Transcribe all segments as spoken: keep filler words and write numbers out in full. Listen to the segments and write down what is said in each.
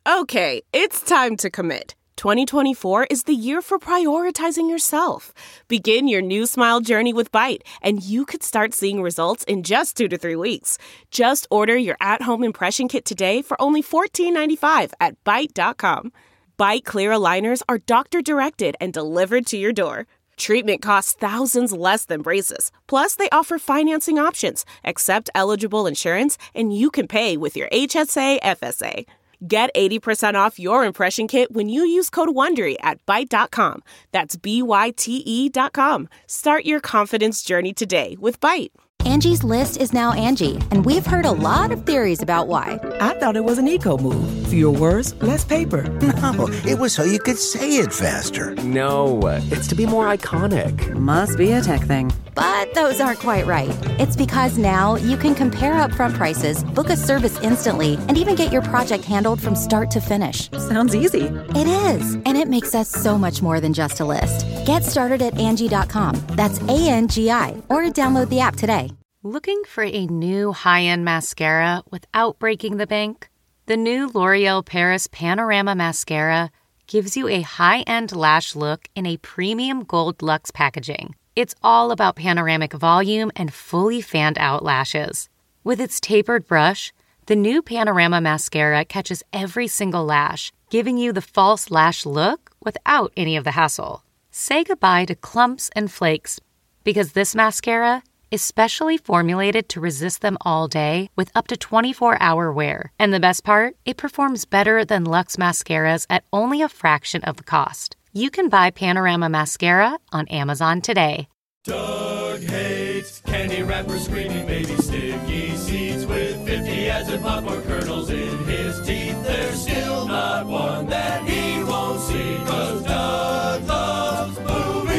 Okay, it's time to commit. twenty twenty-four is the year for prioritizing yourself. Begin your new smile journey with Byte, and you could start seeing results in just two to three weeks. Just order your at-home impression kit today for only fourteen ninety-five at byte dot com. Byte clear aligners are doctor-directed and delivered to your door. Treatment costs thousands less than braces. Plus, they offer financing options, accept eligible insurance, and you can pay with your H S A F S A. Get eighty percent off your impression kit when you use code WONDERY at byte dot com. That's B Y T E dot com. Start your confidence journey today with Byte. Angie's List is now Angie, and we've heard a lot of theories about why. I thought it was an eco move. Fewer words, less paper. No, it was so you could say it faster. No, it's to be more iconic. Must be a tech thing. But those aren't quite right. It's because now you can compare upfront prices, book a service instantly, and even get your project handled from start to finish. Sounds easy. It is, and it makes us so much more than just a list. Get started at Angie dot com. That's A N G I, or download the app today. Looking for a new high-end mascara without breaking the bank? The new L'Oreal Paris Panorama Mascara gives you a high-end lash look in a premium gold luxe packaging. It's all about panoramic volume and fully fanned-out lashes. With its tapered brush, the new Panorama Mascara catches every single lash, giving you the false lash look without any of the hassle. Say goodbye to clumps and flakes, because this mascara is specially formulated to resist them all day with up to twenty-four hour wear. And the best part? It performs better than Luxe mascaras at only a fraction of the cost. You can buy Panorama Mascara on Amazon today. Doug hates candy wrappers, screaming baby sticky seeds with fifty as in popcorn kernels in his teeth. There's still not one that he won't see, 'cause Doug loves movies.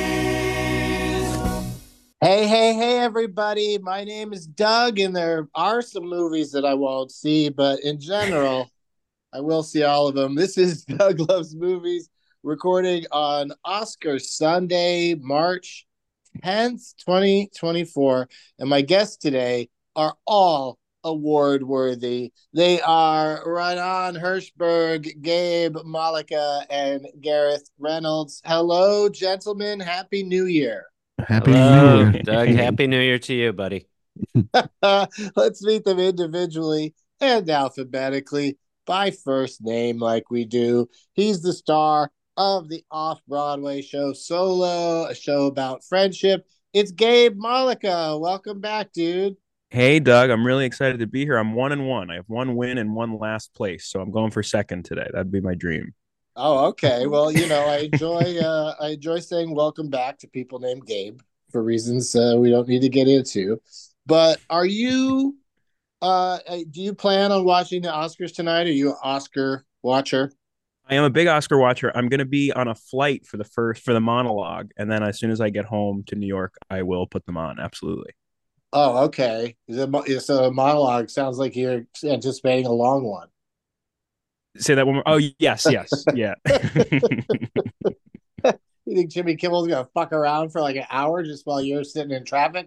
Hey, hey, hey, everybody. My name is Doug, and there are some movies that I won't see, but in general, I will see all of them. This is Doug Loves Movies, recording on Oscar Sunday, March tenth, twenty twenty-four. And my guests today are all award-worthy. They are Renan Hirschberg, Gabe Malika, and Gareth Reynolds. Hello, gentlemen. Happy New Year. Happy Hello, New Year. Doug. Happy New Year to you, buddy. Let's meet them individually and alphabetically by first name like we do. He's the star of the off-Broadway show Solo, a show about friendship. It's Gabe Malika. Welcome back, dude. Hey, Doug. I'm really excited to be here. I'm one and one. I have one win and one last place, so I'm going for second today. That'd be my dream. Oh, okay. Well, you know, I enjoy uh, I enjoy saying welcome back to people named Gabe for reasons uh, we don't need to get into. But are you? Uh, do you plan on watching the Oscars tonight? Are you an Oscar watcher? I am a big Oscar watcher. I'm going to be on a flight for the first for the monologue, and then as soon as I get home to New York, I will put them on. Absolutely. Oh, okay. So a monologue sounds like you're anticipating a long one. Say that one more. Oh, yes, yes, yeah. You think Jimmy Kimmel's gonna fuck around for like an hour just while you're sitting in traffic?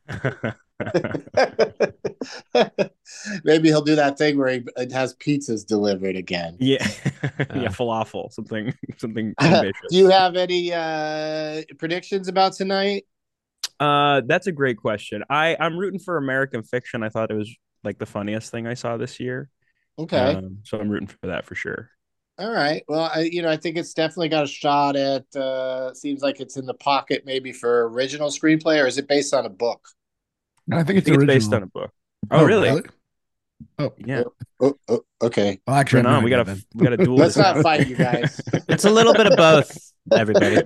Maybe he'll do that thing where he has pizzas delivered again. Yeah, yeah, falafel, something, something ambitious. Do you have any uh, predictions about tonight? Uh, that's a great question. I I'm rooting for American Fiction. I thought it was like the funniest thing I saw this year. Okay, um, so I'm rooting for that for sure. All right. Well, I, you know, I think it's definitely got a shot at. Uh, seems like it's in the pocket, maybe for original screenplay, or is it based on a book? No, I think it's, I think original. it's based on a book. Oh, oh really? really? Oh, yeah. Oh, oh, okay. Well, actually, no, we got to we got to duel. Let's not fight, you guys. It's a little bit of both, everybody.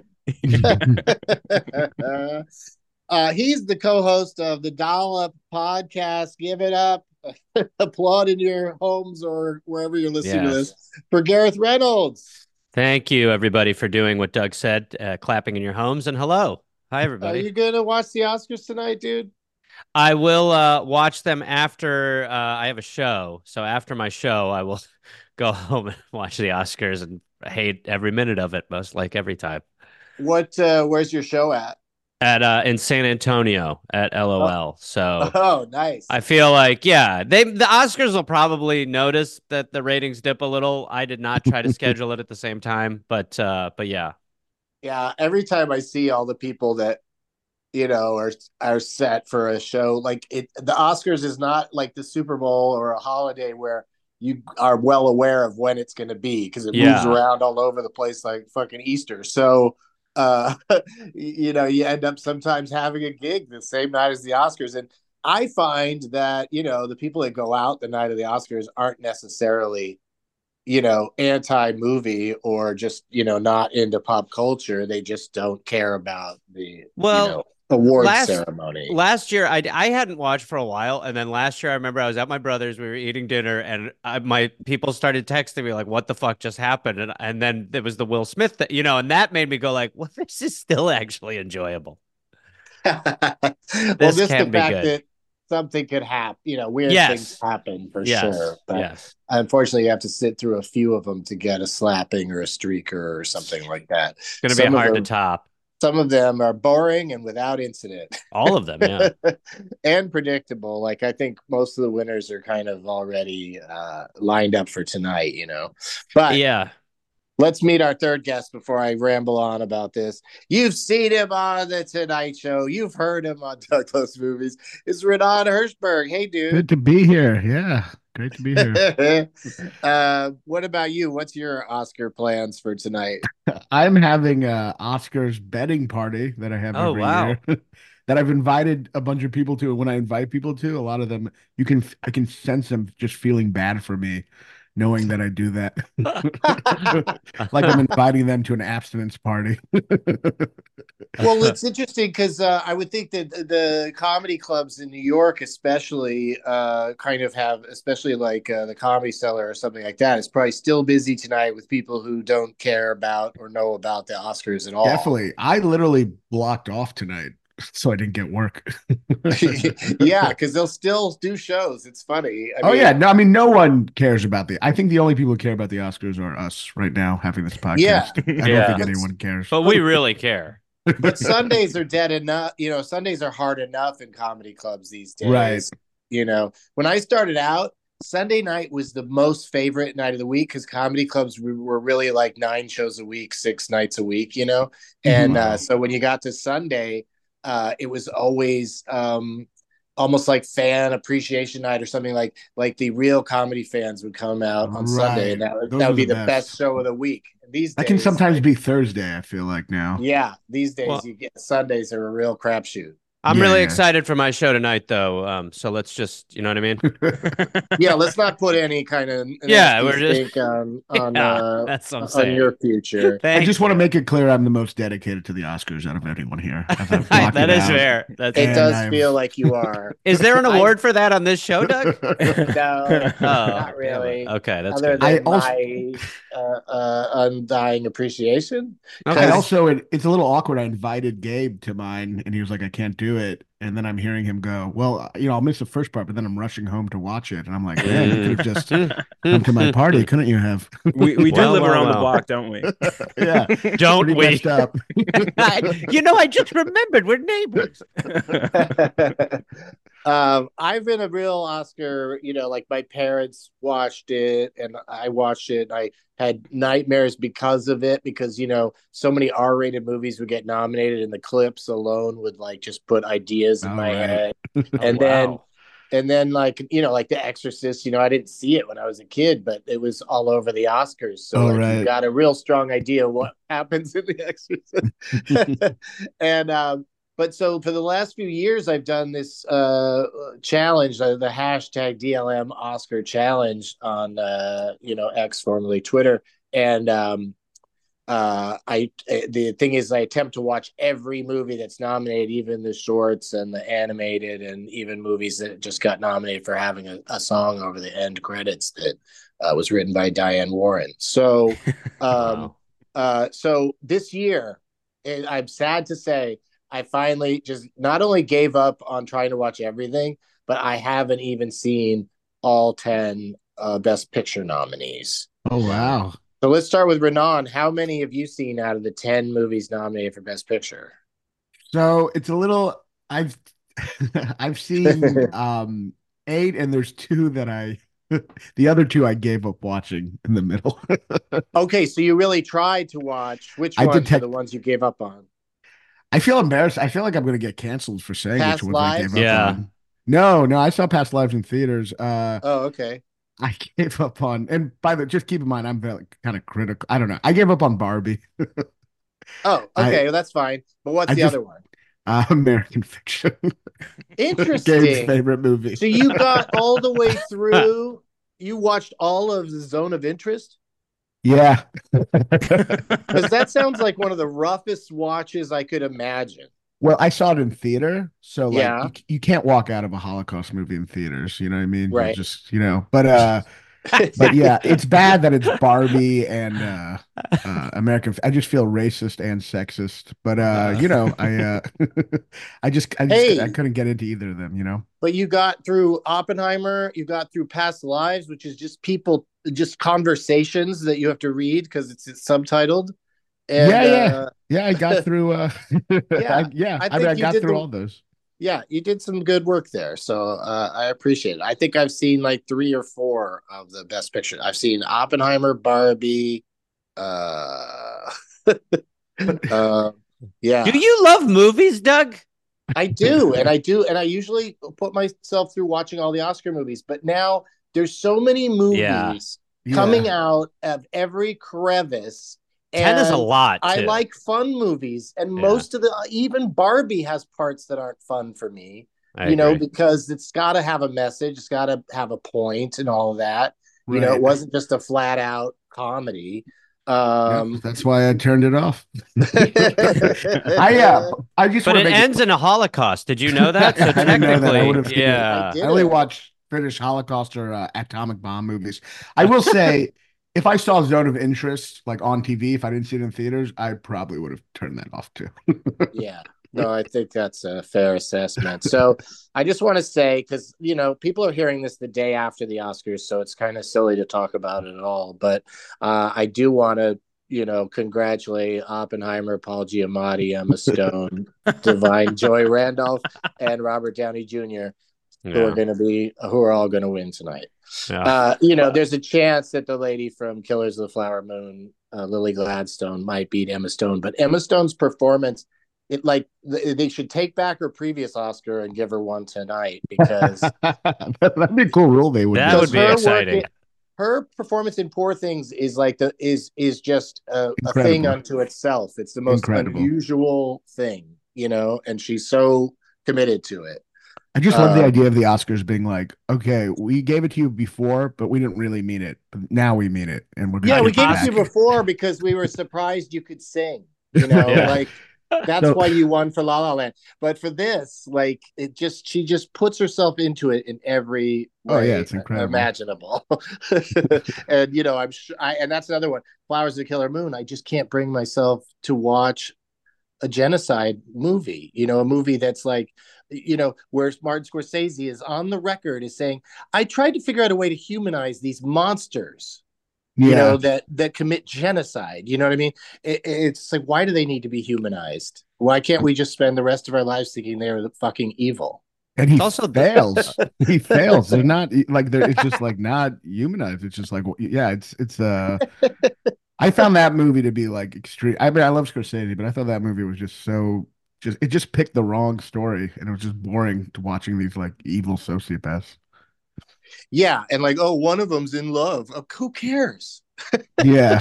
uh, uh, he's the co-host of the Dollop podcast. Give it up. Applaud in your homes or wherever you're listening yes. to this for Gareth Reynolds. Thank you, everybody, for doing what Doug said, uh, clapping in your homes. And hello. Hi, everybody. Are you going to watch the Oscars tonight, dude? I will uh, watch them after uh, I have a show. So after my show, I will go home and watch the Oscars and hate every minute of it, most like every time. What? Uh, where's your show at? at uh in San Antonio at LOL. So Oh, nice. I feel like, yeah, they the Oscars will probably notice that the ratings dip a little. I did not try to schedule it at the same time, but uh, but yeah, Yeah, every time I see all the people that you know are are set for a show like it, the Oscars is not like the Super Bowl or a holiday where you are well aware of when it's going to be because it moves yeah, around all over the place like fucking Easter. So, uh, you know, you end up sometimes having a gig the same night as the Oscars, and I find that you know the people that go out the night of the Oscars aren't necessarily you know, anti movie or just, you know, not into pop culture. They just don't care about the, you well. know, award Last ceremony. last year, I, I hadn't watched for a while, and then last year I remember I was at my brother's. We were eating dinner, and I, my people started texting me like, "What the fuck just happened?" And and then it was the Will Smith, th- you know, and that made me go like, "Well, this is still actually enjoyable. Well, This just the can be fact good." that something could happen, you know, weird things Yes, happen for yes, sure. But yes. unfortunately, you have to sit through a few of them to get a slapping or a streaker or something like that. It's gonna be Some of hard to them, top. some of them are boring and without incident. All of them, yeah. And predictable. Like I think most of the winners are kind of already uh, lined up for tonight, you know. But Yeah. let's meet our third guest before I ramble on about this. You've seen him on the Tonight Show. You've heard him on Douglas Movies. It's Renan Hirschberg. Hey, dude. Good to be here. Yeah, great to be here. uh, what about you? What's your Oscar plans for tonight? I'm having a Oscars betting party that I have Oh, every wow. year that I've invited a bunch of people to. And when I invite people to, a lot of them, you can, I can sense them just feeling bad for me, knowing that I do that. Like I'm inviting them to an abstinence party. Well, it's interesting because uh, I would think that the comedy clubs in New York, especially, uh, kind of have, especially like uh, the Comedy Cellar or something like that, is probably still busy tonight with people who don't care about or know about the Oscars at all. Definitely. I literally blocked off tonight so I didn't get work. Yeah, because they'll still do shows. It's funny. I oh mean, yeah, no, I mean no one cares about the. I think the only people who care about the Oscars are us right now having this podcast. Yeah. I don't Yeah. think anyone cares. But we really care. but Sundays are dead enough. You know, Sundays are hard enough in comedy clubs these days. Right. You know, when I started out, Sunday night was the most favorite night of the week because comedy clubs were really like nine shows a week, six nights a week, you know? And Wow. uh, so when you got to Sunday, uh, it was always um, almost like fan appreciation night or something like like the real comedy fans would come out on Sunday. And that, would- Those that are would be the the best. best show of the week. These That days, can sometimes like, be Thursday, I feel like now. yeah, these days Well- you get Sundays are a real crapshoot. I'm Yeah, really yeah. excited for my show tonight, though. Um, so let's just, you know what I mean? Yeah, let's not put any kind of Yeah, nasty we're just- stink on on, Yeah, uh, that's what I'm on saying. your future. I Thank just want to you. make it clear I'm the most dedicated to the Oscars out of anyone here. As I've blocked That it is out. fair. That's It And does I've- feel like you are. Is there an I- award for that on this show, Doug? No, Oh, not really. Okay, that's Other good. I than also- my uh, uh, undying appreciation. Okay. I also, it, it's a little awkward. I invited Gabe to mine, and he was like, "I can't do it." And then I'm hearing him go, "Well, you know, I'll miss the first part, but then I'm rushing home to watch it." And I'm like, "Man, you could have just come to my party, couldn't you have?" We we do Well, live well, around the well. block, don't we? Yeah, Don't pretty we? messed up. You know, I just remembered we're neighbors. um, I've been a real Oscar, you know, like my parents watched it and I watched it. I had nightmares because of it, because, you know, so many R-rated movies would get nominated and the clips alone would like just put ideas in Oh, my right. head. Oh, And then wow. And then, like, you know, like The Exorcist, you know, I didn't see it when I was a kid, but it was all over the Oscars. So, Oh, like, right. you got a real strong idea what happens in The Exorcist. and, um, but so for the last few years, I've done this uh, challenge, uh, the hashtag D L M Oscar challenge on, uh, you know, X, formerly Twitter. And, um, uh I the thing is I attempt to watch every movie that's nominated, even the shorts and the animated and even movies that just got nominated for having a, a song over the end credits that uh, was written by Diane Warren. So um Wow. uh so this year, and I'm sad to say, I finally just not only gave up on trying to watch everything, but I haven't even seen all ten uh Best Picture nominees. Oh wow. So let's start with Renan. How many have you seen out of the ten movies nominated for Best Picture? So it's a little. I've I've seen um eight, and there's two that I. The other two I gave up watching in the middle. Okay, so you really tried to watch. Which I did ones are tech- the ones you gave up on? I feel embarrassed. I feel like I'm going to get canceled for saying Past which ones I Lives? gave up Yeah. on. No, no, I saw Past Lives in theaters. Uh, Oh, okay. I gave up on, and by the just keep in mind, I'm very kind of critical. I don't know. I gave up on Barbie. Oh, I- okay, well, that's fine. But what's I the just- other one? Uh, American Fiction. Gabe's Interesting. favorite movie. So you got all the way through. You watched all of the Zone of Interest? Yeah. Because that sounds like one of the roughest watches I could imagine. Well, I saw it in theater, so like Yeah. you, you can't walk out of a Holocaust movie in theaters. You know what I mean? You Right. just you know, but uh, but yeah, it's bad that it's Barbie and uh, uh, American. I just feel racist and sexist, but uh, you know, I uh, I just I just Hey. I couldn't get into either of them. You know? But you got through Oppenheimer, you got through Past Lives, which is just people, just conversations that you have to read because it's, it's subtitled. And, yeah, yeah, uh, yeah. I got through. Uh, Yeah, I, yeah. I I, mean, think I you got did through the- all those. yeah, you did some good work there. So uh, I appreciate it. I think I've seen like three or four of the best picture. I've seen Oppenheimer, Barbie. Uh, uh, yeah, Do you love movies, Doug? I do. And I do. And I usually put myself through watching all the Oscar movies. But now there's so many movies Yeah. coming Yeah. out of every crevice. Ten is a and lot. I too. like fun movies, and Yeah. most of the even Barbie has parts that aren't fun for me. I you know, agree. because it's got to have a message, it's got to have a point, and all of that. You know, Right. it wasn't just a flat out comedy. Yeah, Um, that's why I turned it off. I yeah, I just But want it to make ends in a Holocaust. Did you know that? So I didn't know that. I technically, would've seen it. yeah. I did. I only it. watch British Holocaust or uh, atomic bomb movies. I will say, if I saw Zone of Interest like on T V, if I didn't see it in theaters, I probably would have turned that off too. Yeah. No, I think that's a fair assessment. So I just want to say, because, you know, people are hearing this the day after the Oscars, so it's kind of silly to talk about it at all. But uh, I do want to, you know, congratulate Oppenheimer, Paul Giamatti, Emma Stone, Divine Joy Randolph, and Robert Downey Junior, who Yeah. are going to be, who are all going to win tonight. Yeah. Uh, you know, there's a chance that the lady from Killers of the Flower Moon, uh, Lily Gladstone, might beat Emma Stone. But Emma Stone's performance, it like th- they should take back her previous Oscar and give her one tonight, because That'd be a cool rule they would. That do. would be her work exciting. in- her performance in Poor Things is like the is is just a, a Incredible. thing unto itself. It's the most Incredible. unusual thing, you know, and she's so committed to it. I just love the Um, idea of the Oscars being like, okay, we gave it to you before, but we didn't really mean it. But now we mean it, and we're gonna Yeah, we give gave it it to you back. before because we were surprised you could sing. You know, Yeah. like that's So- why you won for La La Land. But for this, like it just she just puts herself into it in every way Oh, yeah, it's incredible. imaginable. And you know, I'm sure I and that's another one. Flowers of the Killer Moon. I just can't bring myself to watch a genocide movie, you know, a movie that's like, you know, where Martin Scorsese is on the record is saying, I tried to figure out a way to humanize these monsters, you Yeah. know, that that commit genocide. You know what I mean? It, it's like, why do they need to be humanized? Why can't we just spend the rest of our lives thinking they're the fucking evil? And he It's also- fails. He fails. They're not like they're. It's just like not humanized. It's just like yeah. It's it's uh. I found that movie to be like extreme. I mean, I love Scorsese, but I thought that movie was just so just it just picked the wrong story, and it was just boring to watching these like evil sociopaths. Yeah, and like, oh, one of them's in love. Uh, who cares? Yeah,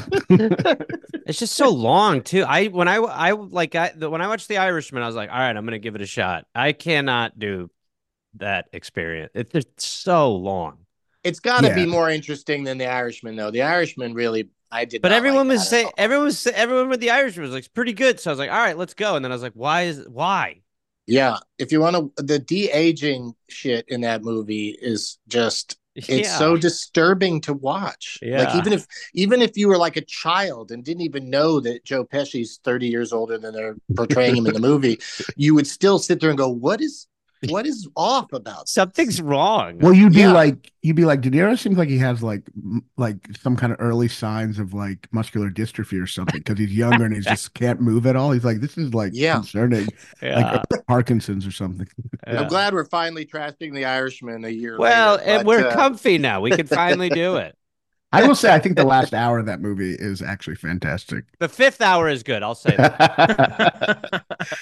It's just so long too. I when I I like I the, when I watched The Irishman, I was like, all right, I'm gonna give it a shot. I cannot do that experience. It's just so long. It's got to Yeah. be more interesting than The Irishman, though. The Irishman really, I did. But not everyone like was that at saying all. everyone was say- everyone with The Irishman was like it's pretty good. So I was like, all right, let's go. And then I was like, why is why? Yeah, if you want to, the de aging shit in that movie is just. It's Yeah. so disturbing to watch. Like Yeah. even if even if you were like a child and didn't even know that Joe Pesci's thirty years older than they're portraying him in the movie, you would still sit there and go, "What is what is off about this? Something's wrong. Well, you'd be Yeah. like, you'd be like, De Niro seems like he has like, m- like some kind of early signs of like muscular dystrophy or something because he's younger and he just can't move at all. He's like, this is like Yeah. concerning, Yeah. like Parkinson's or something. Yeah. I'm glad we're finally trashing The Irishman a year Well, later. and but, we're uh, comfy now. We can finally do it. I will say, I think the last hour of that movie is actually fantastic. The fifth hour is good. I'll say that.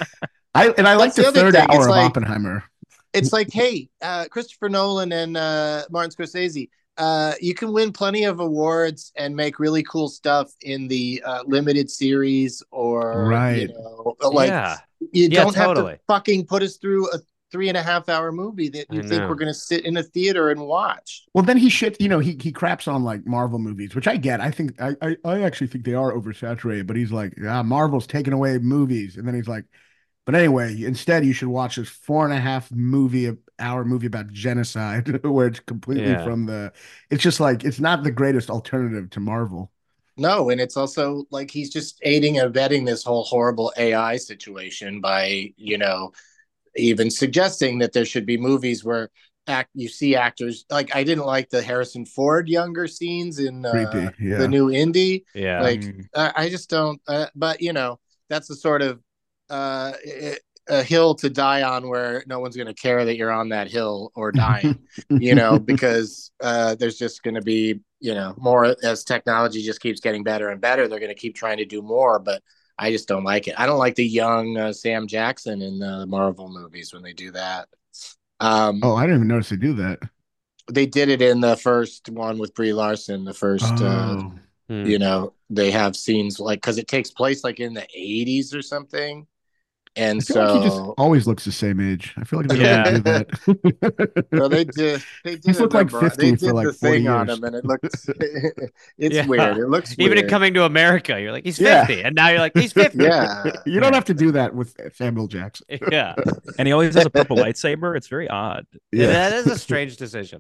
I and I like That's the the other third thing, hour it's of like- Oppenheimer. It's like, hey, uh, Christopher Nolan and uh, Martin Scorsese, uh, you can win plenty of awards and make really cool stuff in the uh, limited series, or Right. you know, like Yeah. you Yeah, don't have totally. to fucking put us through a three and a half hour movie that you I think know. we're going to sit in a theater and watch. Well, then he shit, you know, he he craps on like Marvel movies, which I get. I think I I, I actually think they are oversaturated, but he's like, ah, Marvel's taking away movies, and then he's like, but anyway, instead you should watch this four and a half movie hour movie about genocide, where it's completely Yeah. from the. It's just like it's not the greatest alternative to Marvel. No, and it's also like he's just aiding and abetting this whole horrible A I situation by, you know, even suggesting that there should be movies where act you see actors like I didn't like the Harrison Ford younger scenes in uh, Creepy, yeah. the new Indie. Yeah. Like Mm. I, I just don't. Uh, but you know, that's the sort of uh, a hill to die on where no one's going to care that you're on that hill or dying. you know, because uh, there's just going to be, you know, more as technology just keeps getting better and better. They're going to keep trying to do more, but I just don't like it. I don't like the young uh, Sam Jackson in the Marvel movies when they do that. Um, Oh, I didn't even notice they do that. They did it in the first one with Brie Larson. The first, uh, Oh, Hmm. you know, they have scenes like because it takes place like in the eighties or something, and I feel so like he just always looks the same age. I feel like they don't Yeah. do that. well, they did. They did. He's looked like number- fifty They for, did like, the forty thing on years. him, and it looks. It's Yeah. weird. It looks Even weird. in Coming to America, you're like, he's Yeah. fifty. And now you're like, he's fifty. Yeah. You don't have to do that with Samuel Jackson. Yeah. And he always has a purple lightsaber. It's very odd. Yeah. That is a strange decision.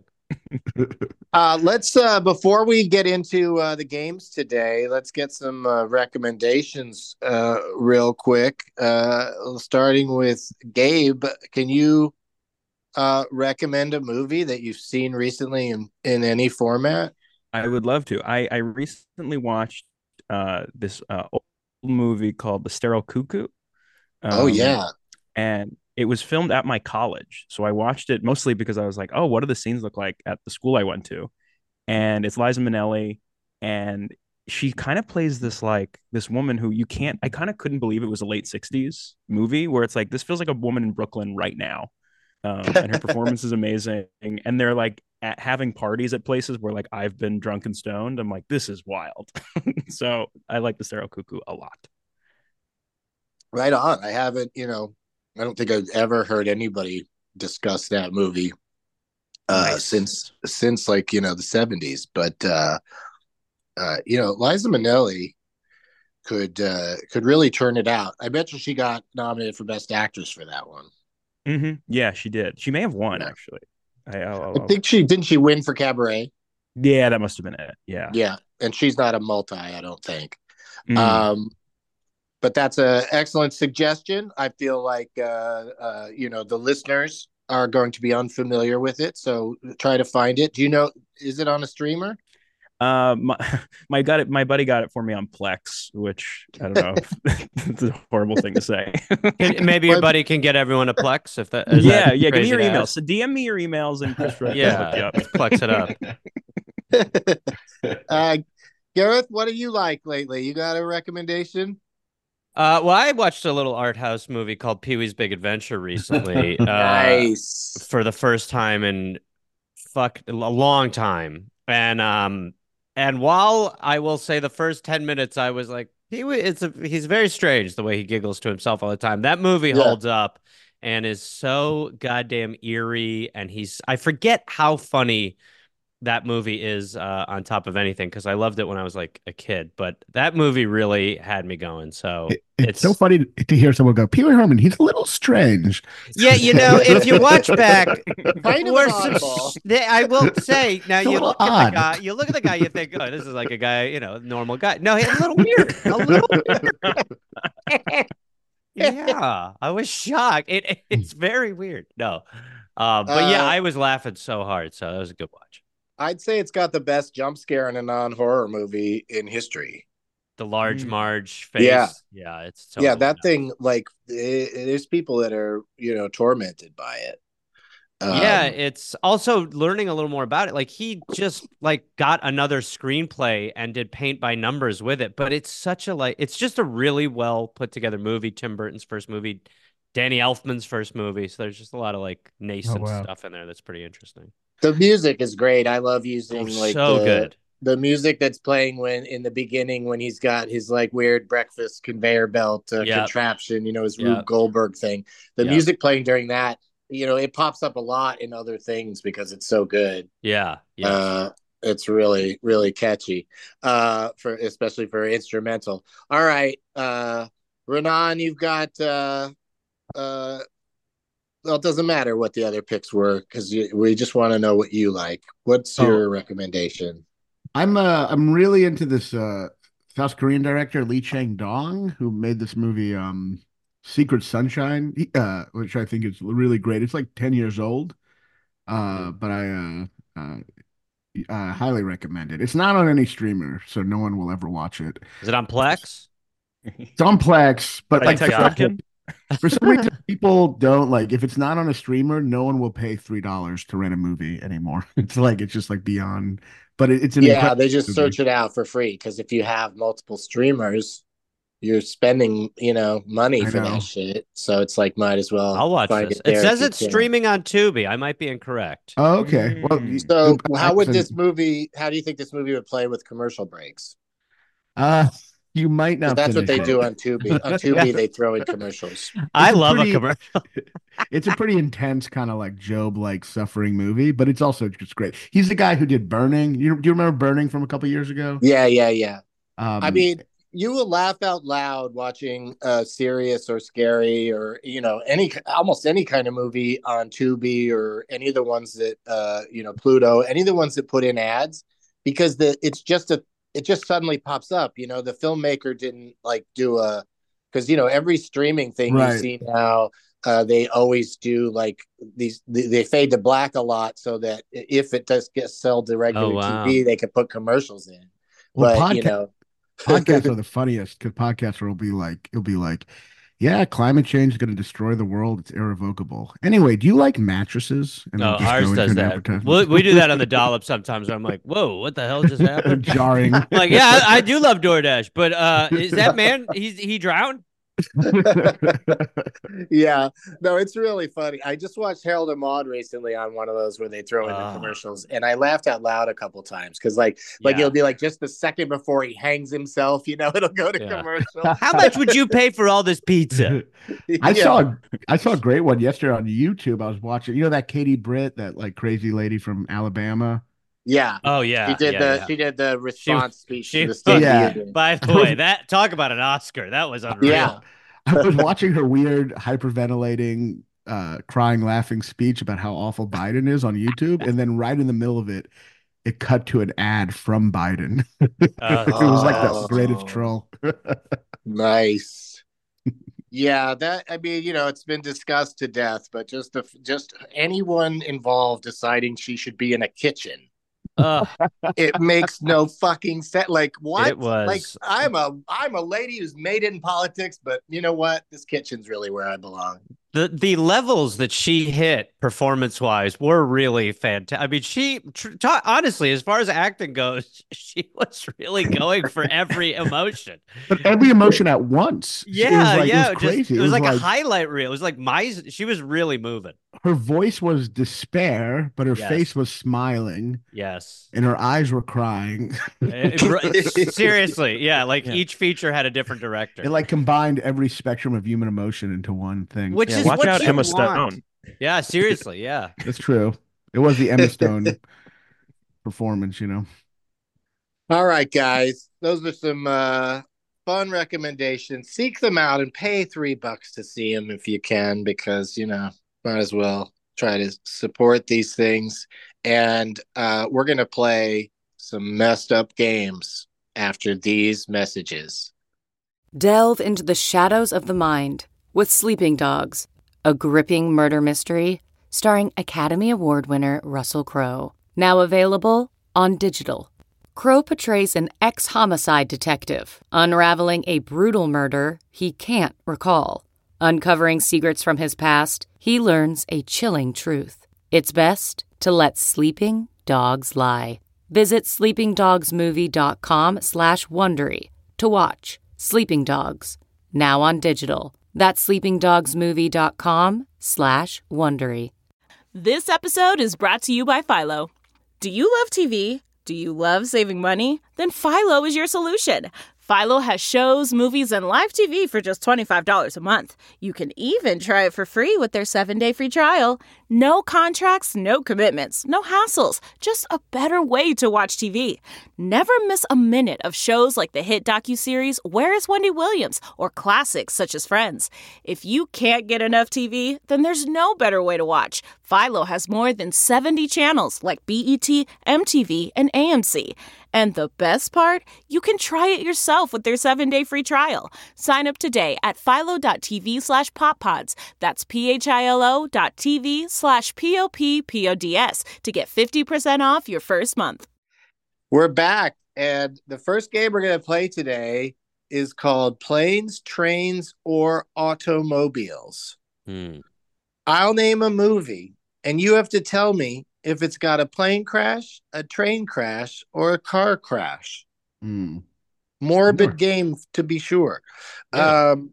Uh, let's uh, before we get into uh, the games today, let's get some uh, recommendations uh, real quick. Uh, starting with Gabe, can you uh, recommend a movie that you've seen recently in, in any format? I would love to. I, I recently watched uh, this uh, old movie called The Sterile Cuckoo. oh Um, yeah, and it was filmed at my college. So I watched it mostly because I was like, oh, what do the scenes look like at the school I went to? And it's Liza Minnelli, and she kind of plays this like this woman who you can't, I kind of couldn't believe it was a late sixties movie where it's like, this feels like a woman in Brooklyn right now. Um, and her performance is amazing. And they're like at having parties at places where like I've been drunk and stoned. I'm like, this is wild. So I like The Sterile Cuckoo a lot. right on. I haven't, you know, I don't think I've ever heard anybody discuss that movie uh, Nice. since since like you know the seventies. But uh, uh, you know, Liza Minnelli could uh, could really turn it out. I bet you she got nominated for Best Actress for that one. Mm-hmm. Yeah, she did. She may have won Yeah. actually. I, I'll, I think she didn't she win for Cabaret. yeah, that must have been it. Yeah. Yeah, and she's not a multi, I don't think. Mm. Um, but that's a excellent suggestion. I feel like uh, uh, you know the listeners are going to be unfamiliar with it, so try to find it. Do you know? Is it on a streamer? Uh, my my got it. My buddy got it for me on Plex, which I don't know. If, it's a horrible thing to say. Can- Maybe your buddy can get everyone a Plex if that. Is yeah, that yeah. Give me crazy your to emails. ask? So D M me your emails and Chris Red will Yeah, hook you up. let's Plex it up. uh, Gareth, what do you like lately? You got a recommendation? Uh, well, I watched a little art house movie called Pee Wee's Big Adventure recently. uh, Nice. For the first time in fuck a long time, and um, and while I will say the first ten minutes, I was like, he wa- it's a he's very strange the way he giggles to himself all the time. That movie Yeah. holds up and is so goddamn eerie, and he's I forget how funny that movie is uh, on top of anything because I loved it when I was like a kid, but that movie really had me going. So It- it's, it's so funny to, to hear someone go, Pee Wee Herman, he's a little strange. yeah, you know, if you watch back, Kind of we're an some oddball. sh- they- I will say now It's a you little look at odd. the guy, you look at the guy, you think, oh, this is like a guy, you know, normal guy. No, he's a little weird, a little weird. Yeah, I was shocked. It it's very weird. No, uh, but yeah, Uh, I was laughing so hard, so that was a good watch. I'd say it's got the best jump scare in a non-horror movie in history. The large Mm. Marge Yeah. face. Yeah, it's Yeah, totally that nuts. thing, like, it, there's people that are, you know, tormented by it. Yeah, Um, it's also learning a little more about it. Like he just like got another screenplay and did paint by numbers with it. But it's such a like it's just a really well put together movie. Tim Burton's first movie, Danny Elfman's first movie. So there's just a lot of like nascent wow. stuff in there that's pretty interesting. the music is great. I love using Oh, like so the, good. the music that's playing when in the beginning when he's got his like weird breakfast conveyor belt uh, Yep. contraption, you know, his Yep. Rube Goldberg thing. The Yep. music playing during that, you know, it pops up a lot in other things because it's so good. Yeah. Yes. Uh, it's really, really catchy, uh, for especially for instrumental. All right, uh, Renan, you've got. Uh, uh, well, it doesn't matter what the other picks were because we just want to know what you like. What's Oh. your recommendation? I'm uh I'm really into this uh South Korean director Lee Chang-dong who made this movie um Secret Sunshine, he, uh which I think is really great. It's like ten years old. Uh but I uh, uh uh highly recommend it. It's not on any streamer, so no one will ever watch it. Is it on Plex? It's on Plex, but Like like Tex for, Ripken? for some reason people don't like if it's not on a streamer, no one will pay three dollars to rent a movie anymore. It's like it's just like beyond, but it, it's an Yeah, incredible they just movie. search it out for free because if you have multiple streamers, you're spending, you know, money I for know. that shit. So it's like might as well. I'll watch find this. It, It there says if it's you can. streaming on Tubi. I might be incorrect. Oh, okay. Well, Mm. you- So you- how would I- this movie? How do you think this movie would play with commercial breaks? Uh, you might 'Cause not. that's what finish they it. do on Tubi. On Tubi, they throw in commercials. I It's a love pretty- a commercial. It's a pretty intense kind of like Job like suffering movie, but it's also just great. He's the guy who did Burning. You do you remember Burning from a couple years ago? Yeah, yeah, yeah. Um, I mean, you will laugh out loud watching uh serious or scary or you know any almost any kind of movie on Tubi or any of the ones that uh you know Pluto, any of the ones that put in ads because the it's just a it just suddenly pops up. You know, the filmmaker didn't like do a because you know every streaming thing Right. you see now. Uh, they always do like these. They, they fade to black a lot so that if it does get sold to regular Oh, wow. T V, they can put commercials in. well, but you podca- know, podcasts are the funniest because podcasts will be like, it'll be like, yeah, climate change is going to destroy the world. It's irrevocable. Anyway, do you like mattresses? And No, they'll just ours go into does an that. advertisement. We, we do that on the dollop sometimes. I'm like, whoa, what the hell just happened? Jarring. I'm like, yeah, I, I do love DoorDash, but uh, is that man? He's he drowned? Yeah, no, it's really funny. I just watched Harold and Maude recently on one of those where they throw in the Ah. commercials, and I laughed out loud a couple times because, like, like Yeah. it'll be like just the second before he hangs himself, you know, it'll go to Yeah. commercial. How much would you pay for all this pizza? I Yeah. saw I saw a great one yesterday on YouTube. I was watching, you know, that Katie Britt, that like crazy lady from Alabama. yeah. Oh yeah, She did yeah, the yeah. she did the response speech she- to the State Yeah. of the Union. By the way, that talk about an Oscar. That was unreal. Yeah. I was watching her weird hyperventilating, uh, crying, laughing speech about how awful Biden is on YouTube, and then right in the middle of it, it cut to an ad from Biden. Uh, it was like the Oh. greatest troll. Nice. Yeah, that I mean, you know, it's been discussed to death, but just the just anyone involved deciding she should be in a kitchen. uh, It makes no fucking sense. Like what? It was- like I'm a I'm a lady who's made it in politics, but you know what? This kitchen's really where I belong. the the levels that she hit performance wise were really fantastic. I mean, she tr- ta- honestly, as far as acting goes, she was really going for every emotion. But every emotion at once. Yeah, it was like, yeah, it was crazy. just, it, was like, a highlight reel. It was like my she was really moving. Her voice was despair, but her Yes. face was smiling, Yes. and her eyes were crying. It- it- seriously, yeah, like Yeah. each feature had a different director. It like combined every spectrum of human emotion into one thing. Which Yeah, is watch what out, you Emma want. Stone. Yeah, seriously, yeah. That's true. It was the Emma Stone performance, you know. All right, guys. Those are some uh fun recommendations. Seek them out and pay three bucks to see them if you can, because you know, might as well try to support these things. And uh we're gonna play some messed up games after these messages. Delve into the shadows of the mind with Sleeping Dogs, a gripping murder mystery starring Academy Award winner Russell Crowe. Now available on digital. Crowe portrays an ex-homicide detective unraveling a brutal murder he can't recall. Uncovering secrets from his past, he learns a chilling truth. It's best to let sleeping dogs lie. Visit sleepingdogsmovie.com slash Wondery to watch Sleeping Dogs, now on digital. That's sleepingdogsmovie.com slash Wondery. This episode is brought to you by Philo. Do you love T V? Do you love saving money? Then Philo is your solution. Philo has shows, movies, and live T V for just twenty-five dollars a month. You can even try it for free with their seven-day free trial. No contracts, no commitments, no hassles. Just a better way to watch T V. Never miss a minute of shows like the hit docuseries Where is Wendy Williams? Or classics such as Friends. If you can't get enough T V, then there's no better way to watch. Philo has more than seventy channels like B E T, M T V, and A M C. And the best part? You can try it yourself with their seven-day free trial. Sign up today at philo.tv slash poppods. That's P-H-I-L-O dot TV slash P-O-P-P-O-D-S to get fifty percent off your first month. We're back, and the first game we're going to play today is called Planes, Trains, or Automobiles. Hmm. I'll name a movie, and you have to tell me if it's got a plane crash, a train crash, or a car crash. Mm. Morbid Sure. game, to be sure. Yeah. Um,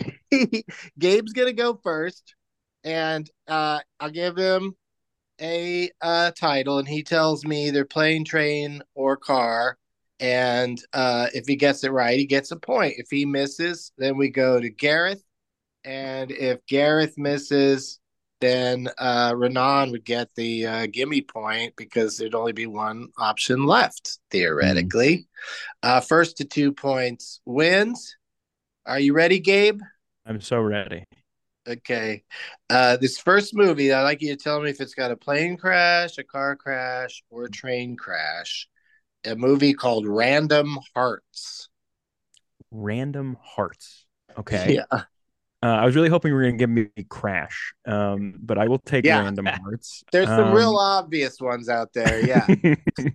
Gabe's going to go first, and uh, I'll give him a uh, title, and he tells me either plane, train, or car. And uh, if he gets it right, he gets a point. If he misses, then we go to Gareth. And if Gareth misses, then uh, Renan would get the uh, gimme point because there'd only be one option left, theoretically. Mm. Uh, first to two points wins. Are you ready, Gabe? I'm so ready. Okay. Uh, this first movie, I'd like you to tell me if it's got a plane crash, a car crash, or a train crash. A movie called Random Hearts. Random Hearts. Okay. Yeah. Uh, I was really hoping you were going to give me Crash, um, but I will take Yeah. Random Hearts. There's some um, real obvious ones out there. Yeah.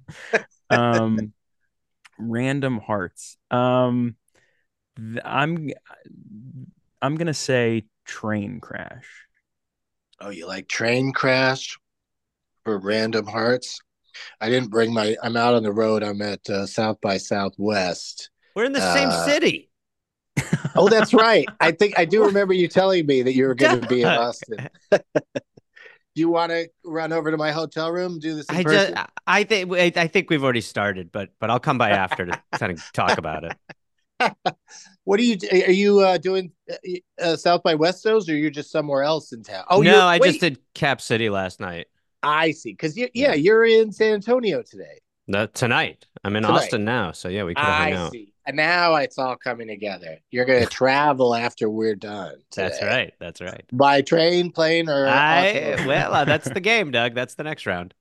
um, Random Hearts. Um, th- I'm I'm gonna say Train Crash. Oh, you like Train Crash for Random Hearts? I didn't bring my. I'm out on the road. I'm at uh, South by Southwest. We're in the same Uh, city. Oh, that's right. I think I do remember you telling me that you were going to be in Austin. Do you want to run over to my hotel room, do this in I person? just, I think, I think we've already started, but, but I'll come by after to kind of talk about it. What are you? Are you uh, doing uh, South by Westos, or you're just somewhere else in town? Oh, no, you're- I wait. just did Cap City last night. I see. Because you, yeah, you're in San Antonio today. No, tonight. I'm in Tonight. Austin now, so yeah, we could have hung I out. see. And now it's all coming together. You're going to travel after we're done. That's today. right. That's right. By train, plane, or I auto? well, uh, that's the game, Doug. That's the next round.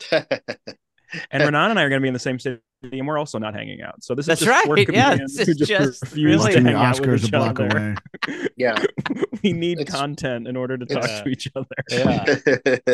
And Renan and I are going to be in the same city, and we're also not hanging out. So this That's is just right. four Yeah, comedians this who is just, just refuse really- to Watching the hang out with Oscars a each block other. away. Yeah. We need It's- content in order to talk it's- to each other. Yeah.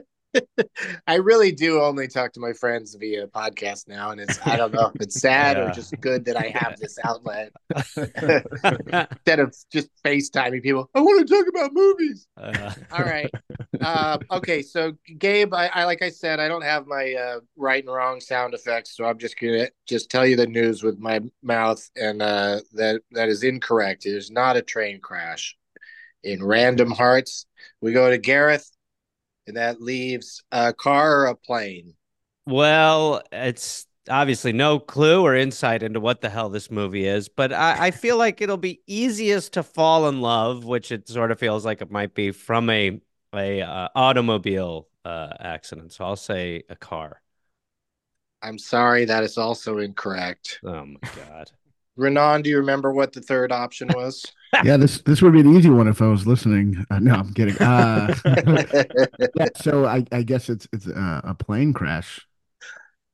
I really do only talk to my friends via podcast now, and it's I don't know if it's sad Yeah. or just good that I have this outlet instead of just FaceTiming people. I want to talk about movies. Uh, All right. Uh, okay, so Gabe, I, I like I said, I don't have my uh, right and wrong sound effects, so I'm just gonna just tell you the news with my mouth, and uh, that that is incorrect. It is not a train crash. In Random Hearts, we go to Gareth, and that leaves a car or a plane. well, it's obviously no clue or insight into what the hell this movie is, but I, I feel like it'll be easiest to fall in love, which it sort of feels like it might be from a a uh, automobile uh, accident. So I'll say a car. I'm sorry, that is also incorrect. Oh my god. Renan, do you remember what the third option was? Yeah, this this would be an easy one if I was listening. Uh, no, I'm kidding. Uh, yeah, so I, I guess it's it's uh, a plane crash.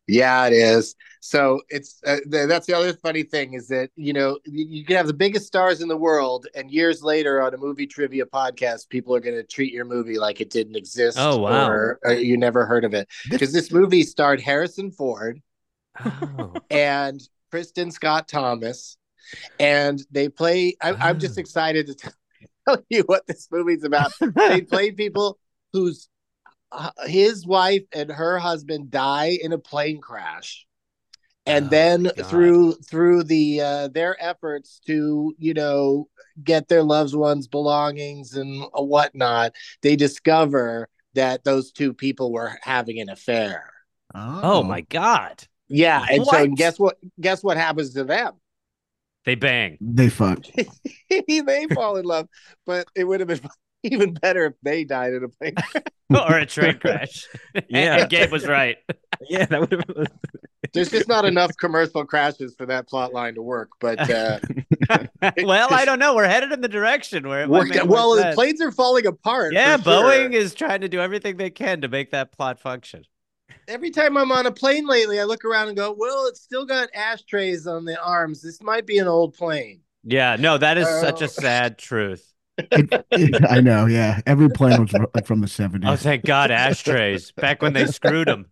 Yeah, it is. So it's uh, th- that's the other funny thing is that you know you, you can have the biggest stars in the world, and years later on a movie trivia podcast, people are going to treat your movie like it didn't exist, Oh, wow. or, or you never heard of it, because this movie starred Harrison Ford Oh. and Kristen Scott Thomas, and they play. I, I'm just excited to tell you what this movie's about. They play people whose uh, his wife and her husband die in a plane crash. And Oh, then God. through through the uh, their efforts to you know get their loved ones' belongings and whatnot, they discover that those two people were having an affair. Oh, Oh my God. Yeah, and so What? guess what? Guess what happens to them? They bang. They fucked. They fall in love, but it would have been even better if they died in a plane crash. Or a train crash. Yeah. And Gabe was right. Yeah, that would have. There's just not enough commercial crashes for that plot line to work. But uh, Well, I don't know. We're headed in the direction where it might work, make more well, the sense. planes are falling apart. Yeah, for sure. Boeing is trying to do everything they can to make that plot function. Every time I'm on a plane lately, I look around and go, well, it's still got ashtrays on the arms. This might be an old plane. Yeah, no, that is Oh. such a sad truth. It- it- I know. Yeah, every plane was fr- from the seventies. Oh, thank God, ashtrays. Back when they screwed them.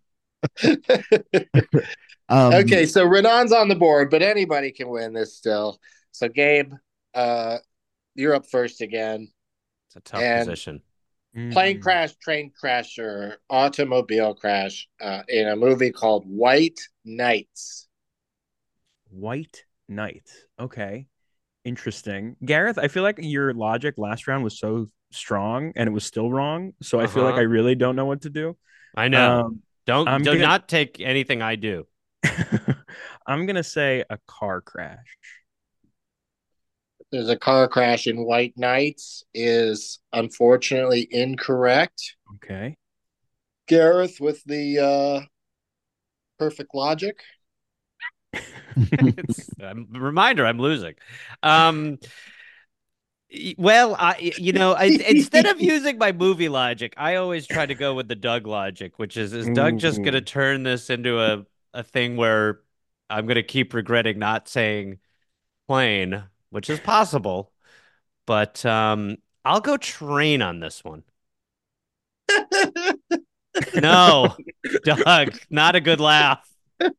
Um, Okay, so Renan's on the board, but anybody can win this still. So Gabe, uh, you're up first again. It's a tough And- position. Plane crash, train crash, or automobile crash uh, in a movie called White Nights. White Knight. Okay. Interesting. Gareth, I feel like your logic last round was so strong and it was still wrong. So I feel like Uh-huh. I really don't know what to do. I know. Um, don't I'm do gonna- not take anything I do. I'm going to say a car crash. There's a car crash in White Nights is unfortunately incorrect. Okay. Gareth with the uh, perfect logic. It's a reminder I'm losing. Um, y- well, I you know I, instead of using my movie logic, I always try to go with the Doug logic, which is is Doug just going to Ooh. turn this into a a thing where I'm going to keep regretting not saying plane, which is possible, but um, I'll go train on this one. No, Doug, not a good laugh.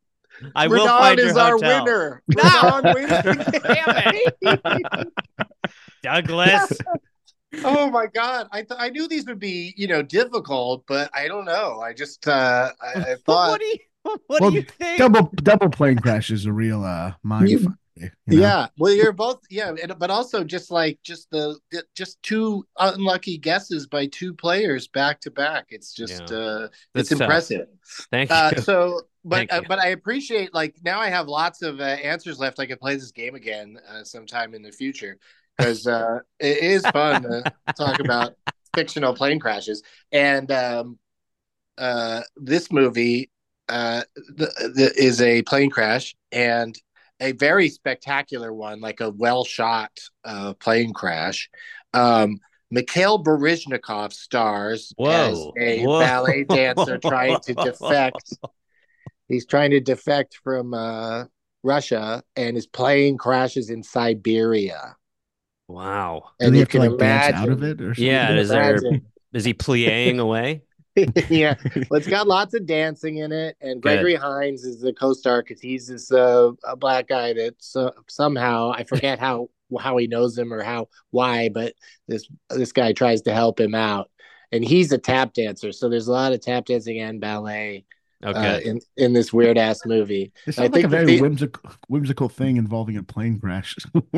I will Renan find your is our hotel. winner. No! Renan wins the Damn it. Douglas. Oh my god! I th- I knew these would be you know difficult, but I don't know. I just uh, I, I thought What do you what well, do you think? double double plane crash is a real uh mind You- fuck, you know? yeah. Well, you're both yeah, and, but also just like just the just two unlucky guesses by two players back to back. It's just Yeah. uh, That's it's tough. impressive. Thank Uh, you. so, but Thank uh, you. but I appreciate like now I have lots of uh, answers left. I can play this game again uh, sometime in the future because uh, it is fun to talk about fictional plane crashes. And um, uh, this movie uh, the, the, is a plane crash and a very spectacular one, like a well shot uh, plane crash. Um, Mikhail Baryshnikov stars Whoa. as a Whoa. ballet dancer trying to defect. He's trying to defect from uh, Russia, and his plane crashes in Siberia. Wow. Do And they you have to can like dance imagine. out of it or something? Yeah, can is there imagine. is he plieing away? Yeah, well, it's got lots of dancing in it, and Gregory Hines is the co-star because he's this uh, a black guy that uh, somehow I forget how how he knows him or how why, but this this guy tries to help him out, and he's a tap dancer. So there's a lot of tap dancing and ballet Okay. uh, in in this weird ass movie. It I sounds like a think that very the- whimsical whimsical thing involving a plane crash.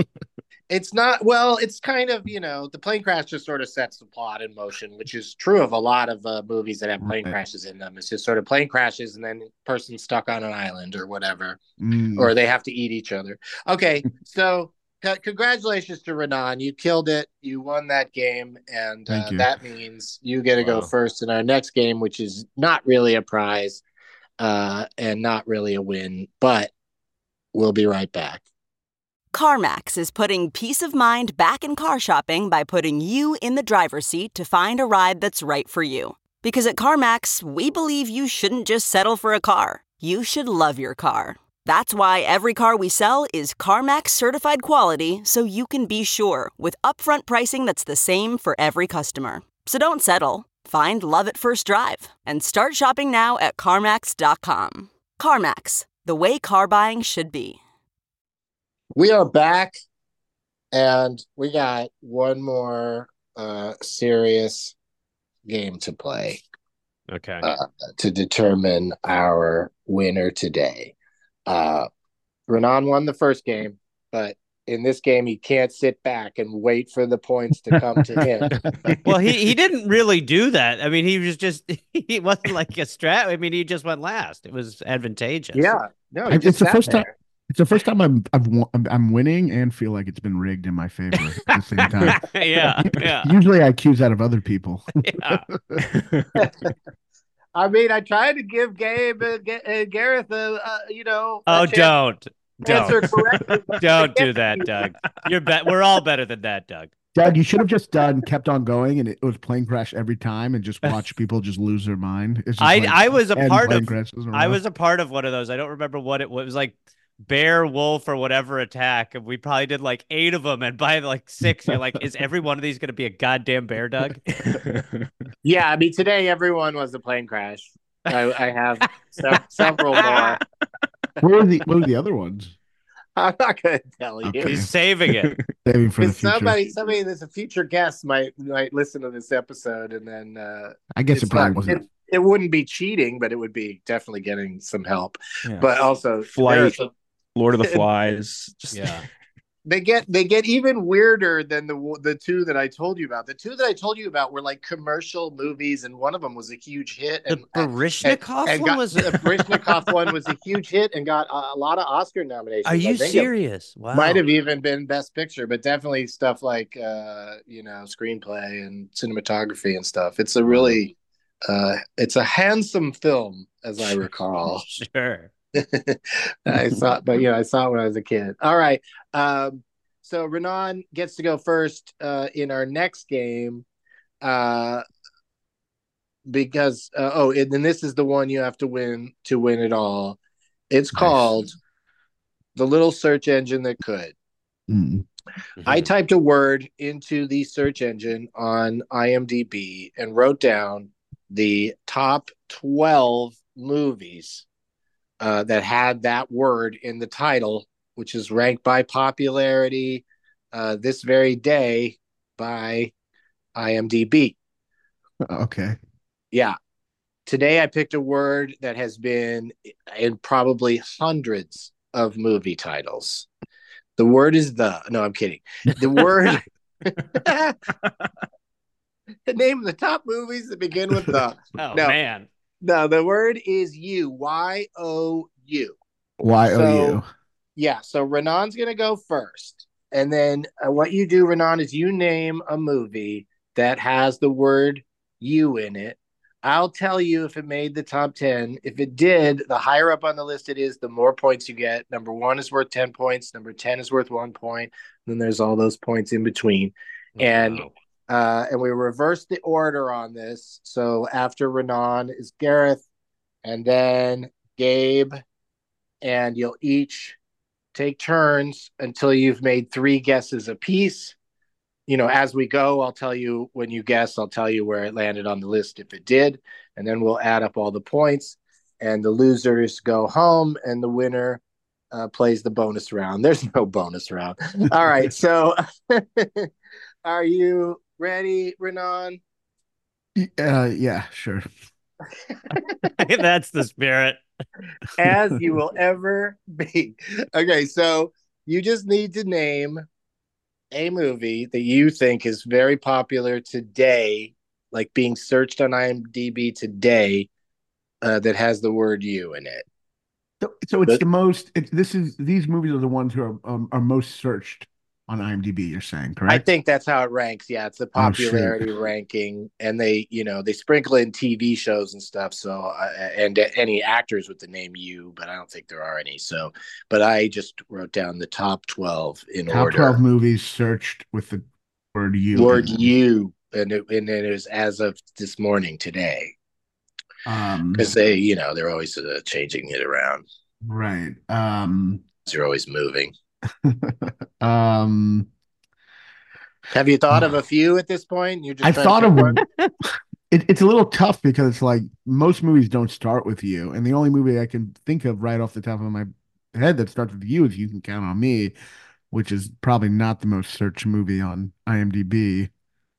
It's not well. It's kind of you know the plane crash just sort of sets the plot in motion, which is true of a lot of uh, movies that have plane Right. crashes in them. It's just sort of plane crashes and then person stuck on an island or whatever, Mm. or they have to eat each other. Okay, so c- congratulations to Renan. You killed it. You won that game, and Thank uh, you. that means you get to go Wow. first in our next game, which is not really a prize uh, and not really a win, but we'll be right back. CarMax is putting peace of mind back in car shopping by putting you in the driver's seat to find a ride that's right for you. Because at CarMax, we believe you shouldn't just settle for a car. you should love your car. That's why every car we sell is CarMax certified quality, so you can be sure with upfront pricing that's the same for every customer. So don't settle. Find love at first drive and start shopping now at CarMax dot com. CarMax, the way car buying should be. We are back, and we got one more uh, serious game to play. Okay. Uh, to determine our winner today. Uh, Renan won the first game, but in this game, he can't sit back and wait for the points to come to him. Well, he, he didn't really do that. I mean, he was just, he wasn't like a strat. I mean, he just went last. It was advantageous. Yeah. No, I, it's the first there. time. It's the first time I'm I've won, I'm winning and feel like it's been rigged in my favor at the same time. yeah, yeah. Usually I accuse that of other people. Yeah. I mean, I tried to give Gabe and uh, Gareth a, uh, you know. Oh, don't, don't, correctly, don't do that, Doug. You're bet. We're all better than that, Doug. Doug, you should have just done kept on going, and it was plane crash every time, and just watch people just lose their mind. It's just I like I was a part of. I around. was a part of one of those. I don't remember what it was. It was like bear, wolf, or whatever attack, and we probably did like eight of them. And by like six, you're like, is every one of these going to be a goddamn bear, Doug? Yeah, I mean, today everyone was a plane crash. I, I have se- several more. What were the What were the other ones? I'm not going to tell you. Okay. He's saving it. Saving for the future. Somebody, somebody that's a future guest might might listen to this episode, and then uh, I guess it probably not, wasn't. It, it wouldn't be cheating, but it would be definitely getting some help. Yeah. But also, Flight, some, Lord of the Flies. Just... Yeah. They get they get even weirder than the the two that I told you about. The two that I told you about were like commercial movies, and one of them was a huge hit. And, the Baryshnikov and, and one got, was the Baryshnikov one was a huge hit and got a, a lot of Oscar nominations. Are you I think serious? Wow. Might have even been Best Picture, but definitely stuff like uh, you know, screenplay and cinematography and stuff. It's a really uh, it's a handsome film, as I recall. Sure. I saw, but you know, I saw it when I was a kid. All right. Um, so Renan gets to go first uh, in our next game uh, because uh, oh, and then this is the one you have to win to win it all. It's nice. Called The Little Search Engine That Could. Mm-hmm. I typed a word into the search engine on IMDb and wrote down the top twelve movies Uh, that had that word in the title, which is ranked by popularity uh, this very day by IMDb. Okay. Yeah. Today I picked a word that has been in probably hundreds of movie titles. The word is the. No, I'm kidding. The word. The name of the top movies that begin with the. Oh, no. man. No, the word is you. Y O U. Y O U. So, yeah. So Renan's going to go first. And then uh, what you do, Renan, is you name a movie that has the word you in it. I'll tell you if it made the top ten. If it did, the higher up on the list it is, the more points you get. Number one is worth ten points. Number ten is worth one point. Then there's all those points in between. Oh, and wow. Uh, and we reverse the order on this. So after Renan is Gareth, and then Gabe, and you'll each take turns until you've made three guesses apiece. You know, as we go, I'll tell you when you guess, I'll tell you where it landed on the list if it did, and then we'll add up all the points, and the losers go home, and the winner uh, plays the bonus round. There's no bonus round. All right, so are you ready, Renan? Uh, yeah, sure. That's the spirit. As you will ever be. Okay, so you just need to name a movie that you think is very popular today, like being searched on IMDb today, uh, that has the word you in it. So, so it's but, the most. It's, this is these movies are the ones who are um, are most searched on IMDb. You're saying, correct? I think that's how it ranks. Yeah, it's the popularity oh, ranking, and they, you know, they sprinkle in T V shows and stuff. So, uh, and any actors with the name you, but I don't think there are any. So, but I just wrote down the top twelve in top order. twelve movies searched with the word you. Word you, and it, and it is as of this morning today. Um, because they, you know, they're always uh, changing it around. right. Um, They're always moving. um, Have you thought of a few at this point? You just I've trying to thought pick of one? it, it's a little tough because it's like most movies don't start with you, and the only movie I can think of right off the top of my head that starts with you is You Can Count on Me, which is probably not the most searched movie on IMDb.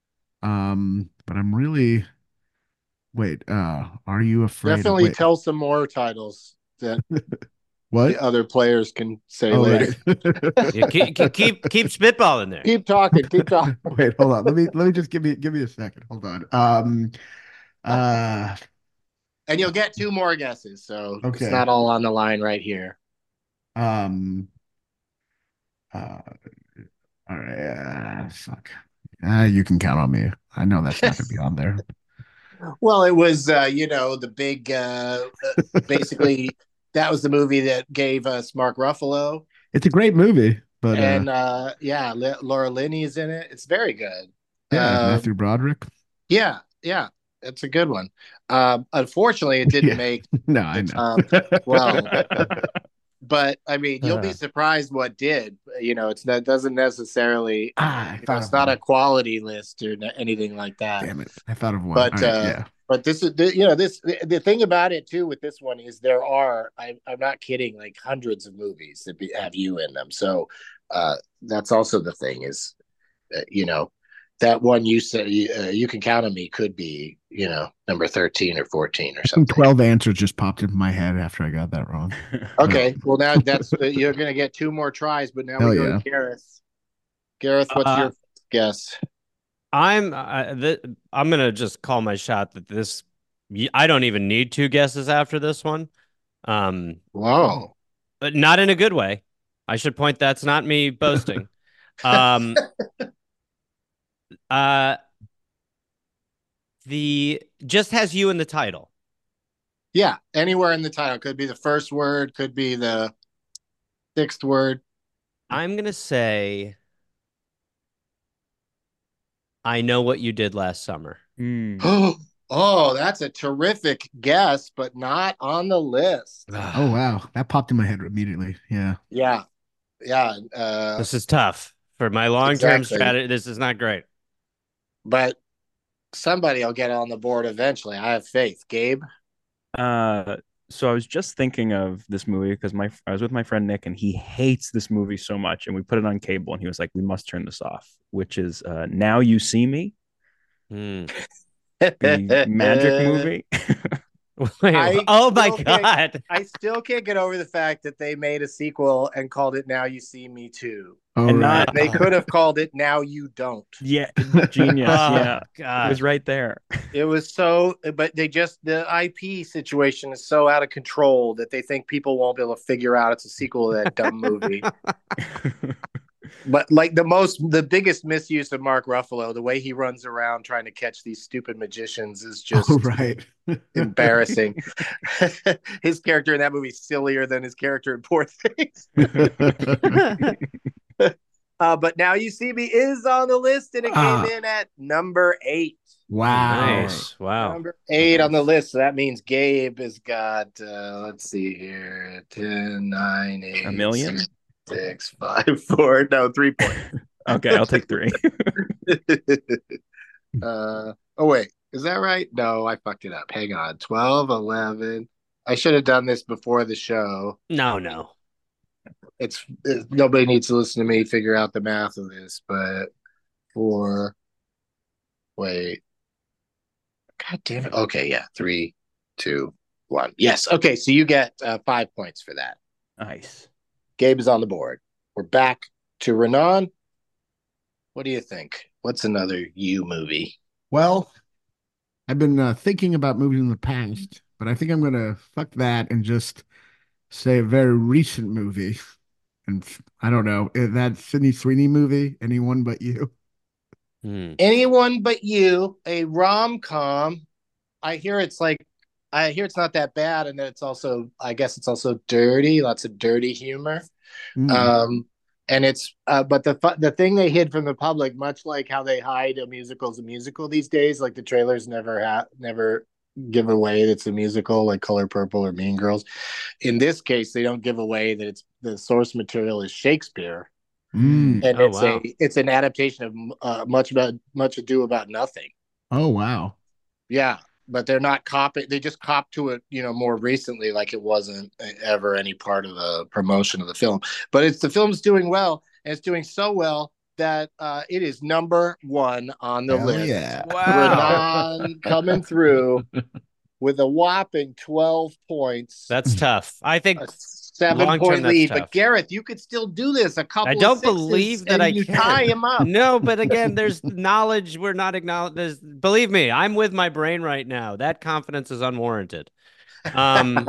Um, but I'm really wait. Uh, Are You Afraid? Definitely Wait, tell some more titles that what? the other players can say Oh, later. right. Yeah, keep, keep keep keep spitballing there. Keep talking. Keep talking. Wait, hold on. Let me let me just give me give me a second. Hold on. Um, uh, And you'll get two more guesses, so Okay. it's not all on the line right here. um, uh, all right. Uh, fuck. Uh, You Can Count on Me. I know that's not gonna be on there. Well, it was, uh, you know, the big, uh, uh, basically, that was the movie that gave us Mark Ruffalo. It's a great movie, but uh, and, uh, yeah, L- Laura Linney's in it. It's very good. yeah, Uh, Matthew Broderick. yeah, yeah, it's a good one. Um, unfortunately, it didn't Yeah. make No, I the know. top twelve. But, I mean, you'll be Uh. surprised what did. You know, it's not, doesn't necessarily, Ah, I you know, thought it's of not one. a quality list or n- anything like that. Damn it! I thought of one. But All right, uh, yeah. but this is the, you know this the, the thing about it too with this one is there are I, I'm not kidding, like hundreds of movies that be, have you in them. So uh, that's also the thing is uh, you know that one you said uh, You Can Count on Me could be, you know, number thirteen or fourteen or I think something. twelve answers just popped into my head after I got that wrong. Okay, well now that's uh, you're gonna get two more tries, but now Hell we go yeah. to Gareth. Gareth, what's Uh, your guess? I'm uh, th- I'm gonna just call my shot that this I don't even need two guesses after this one. Um, Whoa. but not in a good way. I should point that's not me boasting. um, uh, the just has you in the title. Yeah, anywhere in the title. Could be the first word, could be the sixth word. I'm gonna say I Know What You Did Last Summer. Mm. Oh, that's a terrific guess, but not on the list. Oh wow, that popped in my head immediately. Yeah. Yeah, yeah. Uh, This is tough for my long-term Exactly. strategy. This is not great. but somebody will get on the board eventually. I have faith. Gabe? Uh, so I was just thinking of this movie because my I was with my friend Nick and he hates this movie so much, and we put it on cable and he was like, "We must turn this off," which is uh, Now You See Me, Hmm. the magic movie. Wait, I oh my still can't- god! I still can't get over the fact that they made a sequel and called it Now You See Me Too. Oh, And right. not- They could have called it Now You Don't. Yeah, genius. Oh, yeah, it God. was right there. It was so, but they just, the I P situation is so out of control that they think people won't be able to figure out it's a sequel to that dumb movie. But like the most, the biggest misuse of Mark Ruffalo, the way he runs around trying to catch these stupid magicians is just Oh, right. embarrassing. His character in that movie is sillier than his character in Poor Things. uh, but Now You See Me is on the list, and it Ah. came in at number eight. Wow. Nice. Wow. Number eight on the list. So that means Gabe has got, uh, let's see here, ten, nine, eight, A million? six, five, four, no, three points. Okay, I'll take three. uh, oh, wait, is that right? No, I fucked it up. Hang on. twelve, eleven. I should have done this before the show. No, no. It's it, nobody needs to listen to me figure out the math of this, but four, wait. God damn it. Okay, yeah. Three, two, one. Yes. Okay, so you get uh, five points for that. Nice. Gabe is on the board. We're back to Renan. What do you think? What's another you movie? Well, I've been uh, thinking about movies in the past, but I think I'm gonna fuck that and just say a very recent movie. And I don't know, is that Sydney Sweeney movie, Anyone But You. Hmm. Anyone But You, a rom-com. I hear it's like, I hear it's not that bad, and that it's also, I guess it's also dirty, lots of dirty humor. Mm. Um, and it's, uh, but the fu- the thing they hid from the public, much like how they hide a musical as a musical these days, like the trailers never have, never give away that it's a musical like Color Purple or Mean Girls. In this case, they don't give away that it's the source material is Shakespeare, Mm. and Oh, it's wow. a it's an adaptation of uh, much about much ado about nothing. Oh wow. Yeah, but they're not copy. They just cop to it, you know, more recently, like it wasn't ever any part of the promotion of the film. But it's the film's doing well, and it's doing so well that uh, it is number one on the Hell list. yeah. Wow. Renan coming through with a whopping twelve points. That's tough. I think a seven long-term, point that's lead. tough. But Gareth, you could still do this. A couple I don't of sixes believe that and I you can. tie him up. No, but again, there's knowledge we're not acknowledging. Believe me, I'm with my brain right now. That confidence is unwarranted. Um,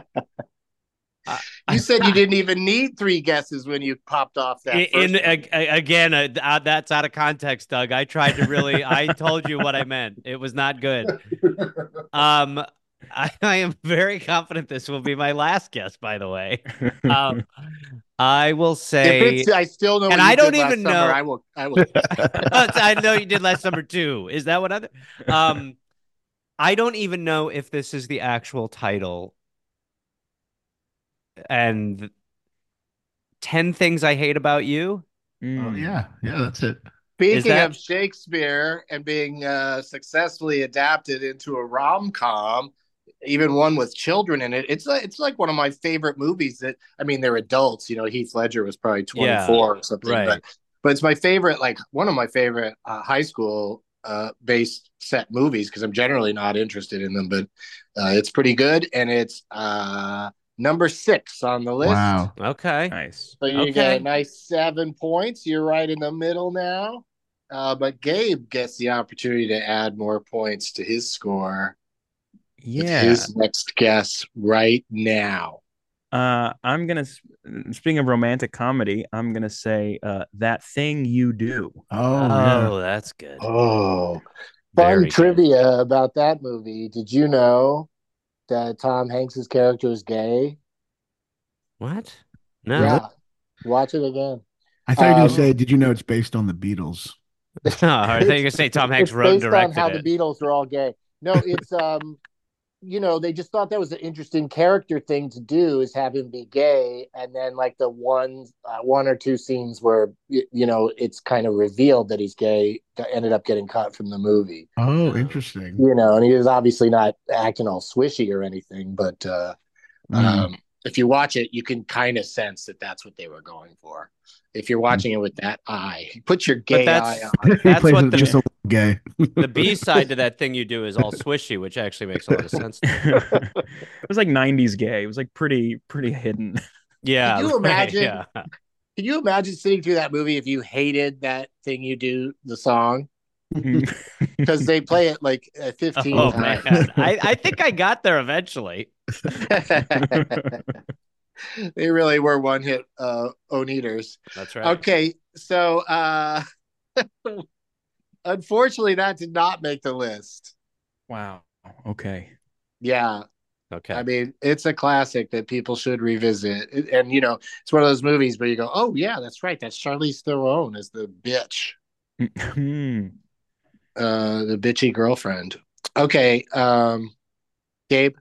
You said you didn't even need three guesses when you popped off that. in, first in a, again, uh, uh, that's out of context, Doug. I tried to really. I told you what I meant. It was not good. Um, I, I am very confident this will be my last guess. By the way, um, I will say. If it's, I still know. And what you I don't did last even summer. know. I will. I will. I know you did last number two. Is that what other? Um, I don't even know if this is the actual title. And ten Things I Hate About You. Oh yeah, yeah, that's it. Speaking that- of Shakespeare and being uh, successfully adapted into a rom com, even one with children in it, it's a, it's like one of my favorite movies. That I mean, they're adults. You know, Heath Ledger was probably twenty-four Yeah, or something, right. but but it's my favorite. Like one of my favorite uh, high school uh, based set movies because I'm generally not interested in them, but uh, it's pretty good, and it's uh, number six on the list. Wow. Okay. Nice. So you Okay. get a nice seven points. You're right in the middle now. Uh, but Gabe gets the opportunity to add more points to his score with Yeah. his next guess right now. Uh, I'm gonna. Speaking of romantic comedy, I'm gonna say uh, That Thing You Do. Oh, Oh, yeah. that's good. Oh, Very fun good. trivia about that movie. Did you know that Tom Hanks's character is gay? What? No. Yeah. Watch it again. I thought you were Um, gonna say, did you know it's based on the Beatles? I thought you were gonna say Tom Hanks It's wrote and based on directed how it. the Beatles are all gay. No, it's um, you know, they just thought that was an interesting character thing to do is have him be gay, and then like the one, uh, one or two scenes where y- you know it's kind of revealed that he's gay that ended up getting cut from the movie. Oh, interesting. You know, and he was obviously not acting all swishy or anything, but uh, Mm. um, if you watch it, you can kind of sense that that's what they were going for. If you're watching it with that eye, put your gay eye that's- on. He That's plays what it the- just a little gay. The B side to That Thing You Do is all swishy, which actually makes a lot of sense. to me. It was like nineties gay. It was like pretty pretty hidden. Yeah. Can you right, imagine? yeah. Can you imagine sitting through that movie if you hated That Thing You Do, the song? Because they play it like uh, fifteen Oh times. man, I, I think I got there eventually. They really were one hit uh own-eaters. That's right. Okay, so uh unfortunately that did not make the list. Wow. Okay. Yeah. Okay. I mean, it's a classic that people should revisit. It- and you know, it's one of those movies where you go, oh yeah, that's right. That's Charlize Theron as the bitch. Hmm. Uh the bitchy girlfriend. Okay, um Gabe.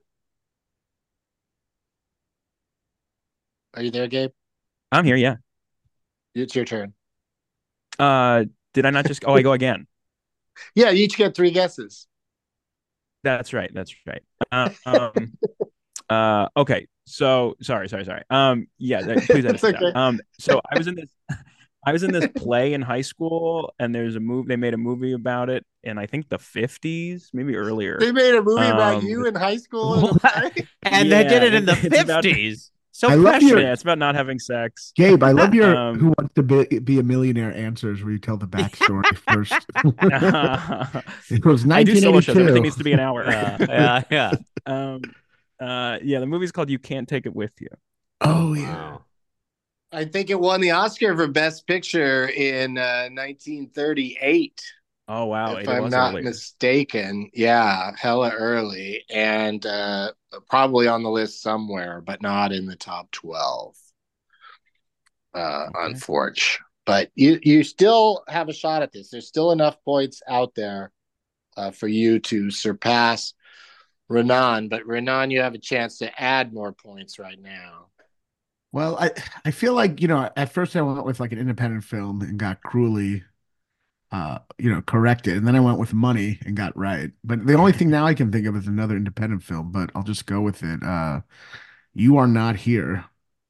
Are you there, Gabe? I'm here. Yeah. It's your turn. Uh, did I not just? Oh, I go again. Yeah, you each get three guesses. That's right. That's right. Uh, um, uh, okay. So sorry, sorry, sorry. Um, yeah. That, please edit It's this out. okay. Um, so I was in this. I was in this play in high school, and there's a movie. They made a movie about it in I think the fifties, maybe earlier. They made a movie about Um, you in high school. in a play? And they did Yeah, it in the it's about- fifties. So I love your- prescient. Yeah, it's about not having sex. Gabe, I love your Um, "Who Wants to be, be a Millionaire" answers where you tell the backstory first. It was I do solo shows. Everything nineteen eighty-two. needs to be an hour. Yeah, yeah, yeah. um, uh, yeah. The movie's called "You Can't Take It With You." Oh yeah. Wow. I think it won the Oscar for Best Picture in uh, nineteen thirty-eight. Oh wow! if it I'm was not earlier. mistaken. Yeah, hella early, and uh, probably on the list somewhere, but not in the top twelve. Uh, Okay. Unfortunate, but you you still have a shot at this. There's still enough points out there uh, for you to surpass Renan, but Renan, you have a chance to add more points right now. Well, I I feel like, you know, at first I went with like an independent film and got cruelly uh, you know, corrected. And then I went with Money and got right. But the only thing now I can think of is another independent film, but I'll just go with it. Uh, You Are Not Here.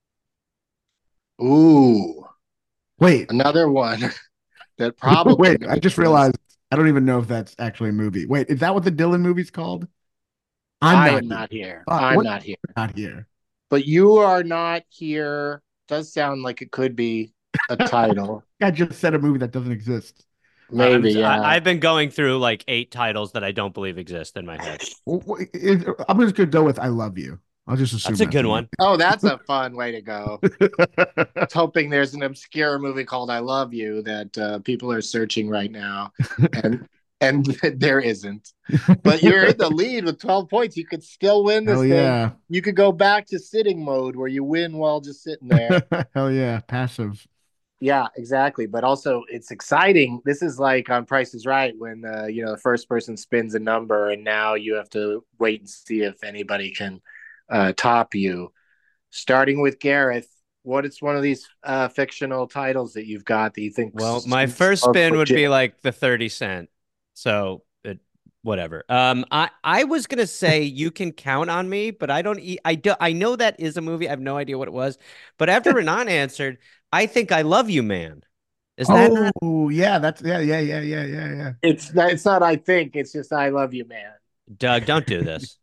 Ooh. Wait. Another one that probably. Wait, I just realized I don't even know if that's actually a movie. Wait, is that what the Dylan movie's called? I'm I not am not here. here. Uh, I'm what- not here. Not here. But You Are Not Here does sound like it could be a title. I just said a movie that doesn't exist. Maybe, I'm- yeah. I, I've been going through like eight titles that I don't believe exist in my head. Well, wait, is- I'm just gonna go with I Love You. I'll just assume That's a good one. Oh, that's a fun way to go. I was hoping there's an obscure movie called I Love You that uh, people are searching right now, and and there isn't. But you're in the lead with twelve points. You could still win this Hell thing. yeah. You could go back to sitting mode where you win while just sitting there. Hell yeah. Passive. Yeah, exactly. But also, it's exciting. This is like on Price is Right when uh, you know the first person spins a number, and now you have to wait and see if anybody can uh, top you. Starting with Gareth, what is one of these uh, fictional titles that you've got that you think? Well, my first are spin would be legit? like the thirty cent. So it, whatever. Um, I, I was going to say You Can Count on Me, but I don't, e- I do, I know that is a movie. I have no idea what it was, but after Renan answered, I Think I Love You, Man. Is that Oh, not yeah, that's yeah, yeah, yeah, yeah, yeah, yeah. It's not. It's not. I think it's just I love you, man. Doug? Don't do this.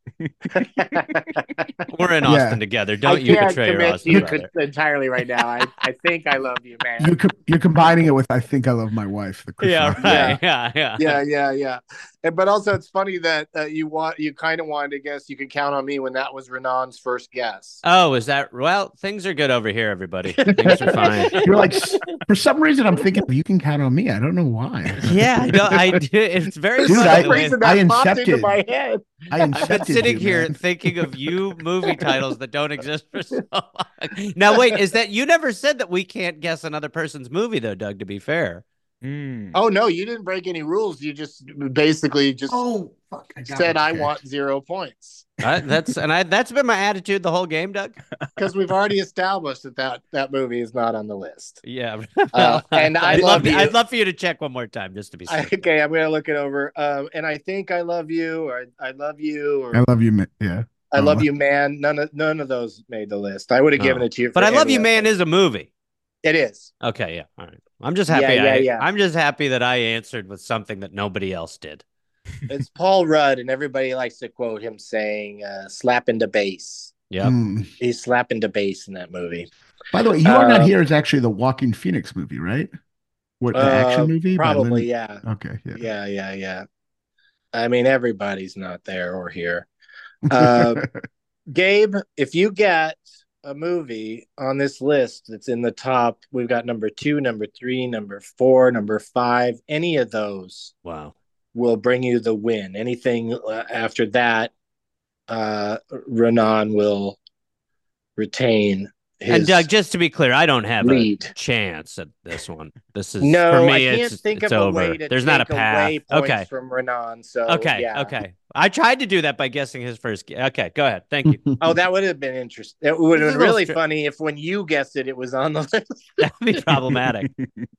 We're in Yeah. Austin together. Don't I you can't betray your commit to Austin you brother. co- entirely right now. I, I think I love you, man. You com- you're combining it with I Think I Love My Wife. The Chris Yeah, Rock right. movie. Yeah, yeah. yeah, yeah, yeah. And, but also, it's funny that uh, you want you kind of wanted to guess You Can Count on Me when that was Renan's first guess. Oh, is that well? Things are good over here, everybody. Things are fine. You're like, for some reason, I'm thinking You Can Count on Me. I don't know why. Yeah, I know. I do. It's very Dude, funny I- the way- reason that I popped into incepted. my head. I I've been incepted sitting you, here man. thinking of you movie titles that don't exist for so long. Now, wait, is that you never said that we can't guess another person's movie, though, Doug, to be fair? Mm. Oh no, you didn't break any rules. You just basically just Oh, fuck. I got said it. I Okay. want zero points Uh, that's and I that's been my attitude the whole game, Doug. because we've already established that, that that movie is not on the list. Yeah. Uh, and I I'd love love you. I'd love for you to check one more time just to be I, safe. okay, I'm gonna look it over. Um, and I think I love you, or I, I love you, or I love you, man. Yeah. I love Oh. you, man. None of none of those made the list. I would have given Oh. it to you. But for I Love any You, of Man them. is a movie. It is. Okay, yeah. All right. I'm just happy. Yeah, yeah, I, yeah. I'm just happy that I answered with something that nobody else did. It's Paul Rudd, and everybody likes to quote him saying, uh, "Slapping the bass." Yep. Mm. He's slapping the bass in that movie. By the way, You Are Not Uh, Here is actually the Walking Phoenix movie, right? What, the Uh, action movie? by Probably, Lin- yeah. Okay, yeah. Yeah, yeah, yeah. I mean, everybody's not there or here. Uh, Gabe, if you get a movie on this list that's in the top, we've got number two, number three, number four, number five. Any of those Wow. will bring you the win. Anything uh, after that, uh, Renan will retain his And Doug, just to be clear, I don't have lead. a chance at this one. This is No, for me. I can't it's think it's of a over. way to There's not a take path. away points Okay. from Renan. So Okay. yeah. Okay. I tried to do that by guessing his first. gu- Okay. Go ahead. Thank you. Oh, that would have been interesting. It would have This is been a little really str- funny if when you guessed it, it was on the list. That'd be problematic.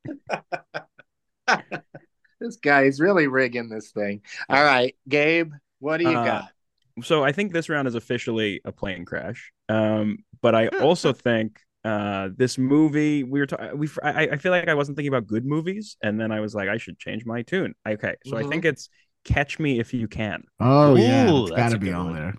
This guy is really rigging this thing. All right, Gabe, what do you Uh, got? So I think this round is officially a plane crash. Um, but I also think uh, this movie we were ta- we I, I feel like I wasn't thinking about good movies, and then I was like I should change my tune. Okay, so Mhm. I think it's Catch Me If You Can. Oh, yeah. Ooh, It's that's got a to be good on one. there.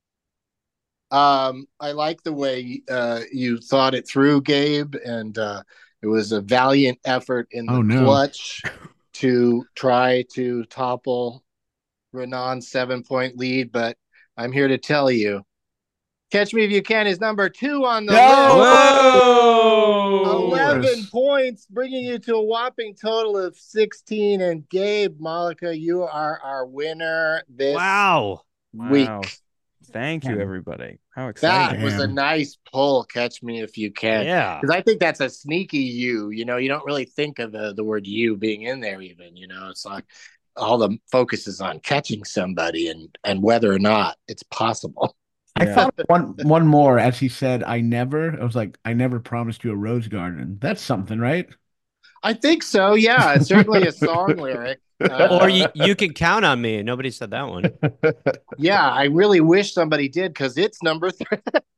Um, I like the way uh, you thought it through, Gabe, and uh, it was a valiant effort in the Oh, no. clutch to try to topple Renan's seven-point lead. But I'm here to tell you, Catch Me If You Can is number two on the No! list. Whoa! eleven points, bringing you to a whopping total of sixteen. And Gabe, Malika, you are our winner this Wow. week. Wow. Thank you, everybody. How That exciting! was a Damn. nice pull. Catch Me If You Can. Yeah. Because I think that's a sneaky you. You know, you don't really think of the, the word you being in there, even. You know, it's like all the focus is on catching somebody and and whether or not it's possible. I thought one one more as he said, I never. I was like, I never promised you a rose garden. That's something, right? I think so. Yeah, it's certainly a song lyric. Uh, or you, you can count on me. Nobody said that one. Yeah, I really wish somebody did because it's number three.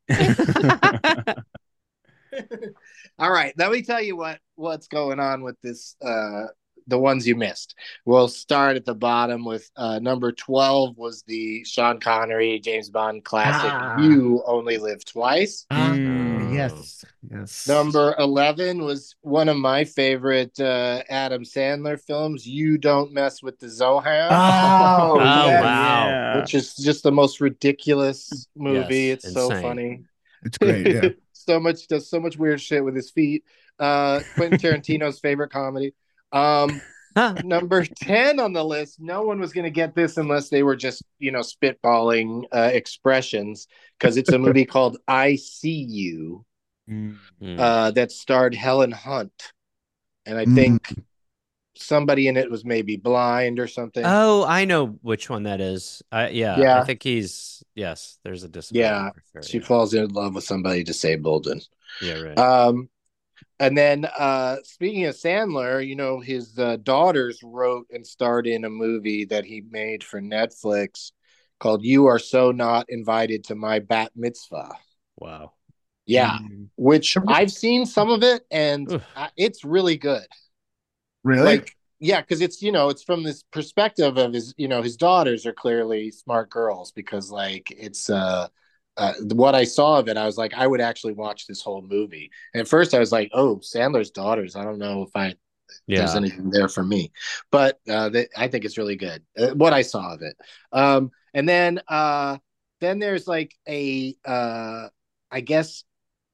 All right, let me tell you what what's going on with this. Uh, the ones you missed. We'll start at the bottom with uh, number twelve was the Sean Connery James Bond classic. Ah. You Only Live Twice. Ah, mm. Yes, yes. Number eleven was one of my favorite uh, Adam Sandler films. You Don't Mess with the Zohan. Oh, oh yeah, wow! Yeah. Which is just the most ridiculous movie. Yes, it's insane. so funny. It's great. Yeah. so much does so much weird shit with his feet. Uh, Quentin Tarantino's favorite comedy. Um, number ten on the list. No one was going to get this unless they were just, you know, spitballing uh, expressions, because it's a movie called I See You, mm-hmm. uh, that starred Helen Hunt, and I mm. think somebody in it was maybe blind or something. Oh, I know which one that is. Uh, yeah, yeah, I think he's yes. There's a disability. Yeah, sure, she yeah. falls in love with somebody disabled, and yeah, right. Um. And then, uh, speaking of Sandler, you know, his uh, daughters wrote and starred in a movie that he made for Netflix called You Are So Not Invited to My Bat Mitzvah. Wow. Yeah, mm. which I've seen some of it, and uh, it's really good. Really? Like, yeah, because it's, you know, it's from this perspective of his, you know, his daughters are clearly smart girls, because, like, it's... uh. Uh, what I saw of it, I was like, I would actually watch this whole movie. And at first I was like, oh, Sandler's daughters. I don't know if I yeah. there's anything there for me. But uh, they, I think it's really good, uh, what I saw of it. Um, and then uh, then there's like a, uh, I guess